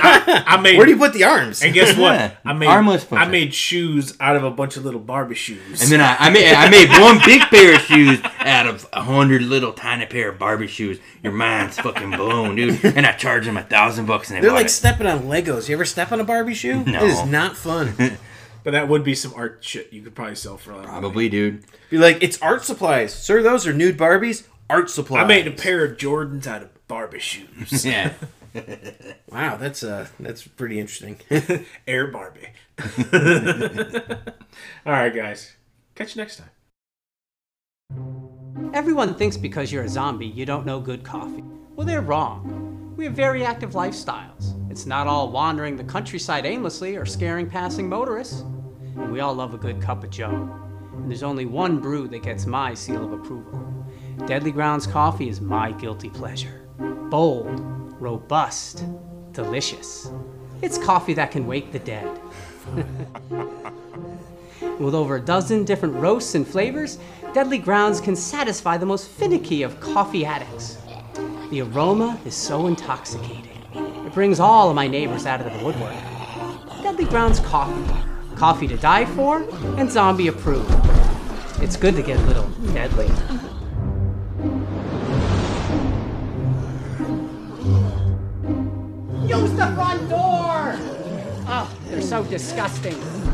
I made. Where do you put the arms? And guess what? Yeah, I made armless push-up. I made shoes out of a bunch of little Barbie shoes. And then I made one big pair of shoes out of 100 little tiny pair of Barbie shoes. Your mind's fucking blown, dude. And I charged them $1,000 and they They're bought like it. stepping on Legos. You ever step on a Barbie shoe? No. It is not fun. But that would be some art shit you could probably sell for a lot of money. Probably, dude. Be like, it's art supplies. Sir, those are nude Barbies? Art supplies. I made a pair of Jordans out of Barbie shoes. Yeah. Wow, that's pretty interesting. Air Barbie. All right, guys. Catch you next time. Everyone thinks because you're a zombie, you don't know good coffee. Well, they're wrong. We have very active lifestyles. It's not all wandering the countryside aimlessly or scaring passing motorists. And we all love a good cup of joe. And there's only one brew that gets my seal of approval. Deadly Grounds coffee is my guilty pleasure. Bold, robust, delicious. It's coffee that can wake the dead. With over a dozen different roasts and flavors, Deadly Grounds can satisfy the most finicky of coffee addicts. The aroma is so intoxicating. It brings all of my neighbors out of the woodwork. Deadly Holy Ground's coffee. Coffee to die for, and zombie approved. It's good to get a little deadly. Use the front door! Oh, they're so disgusting.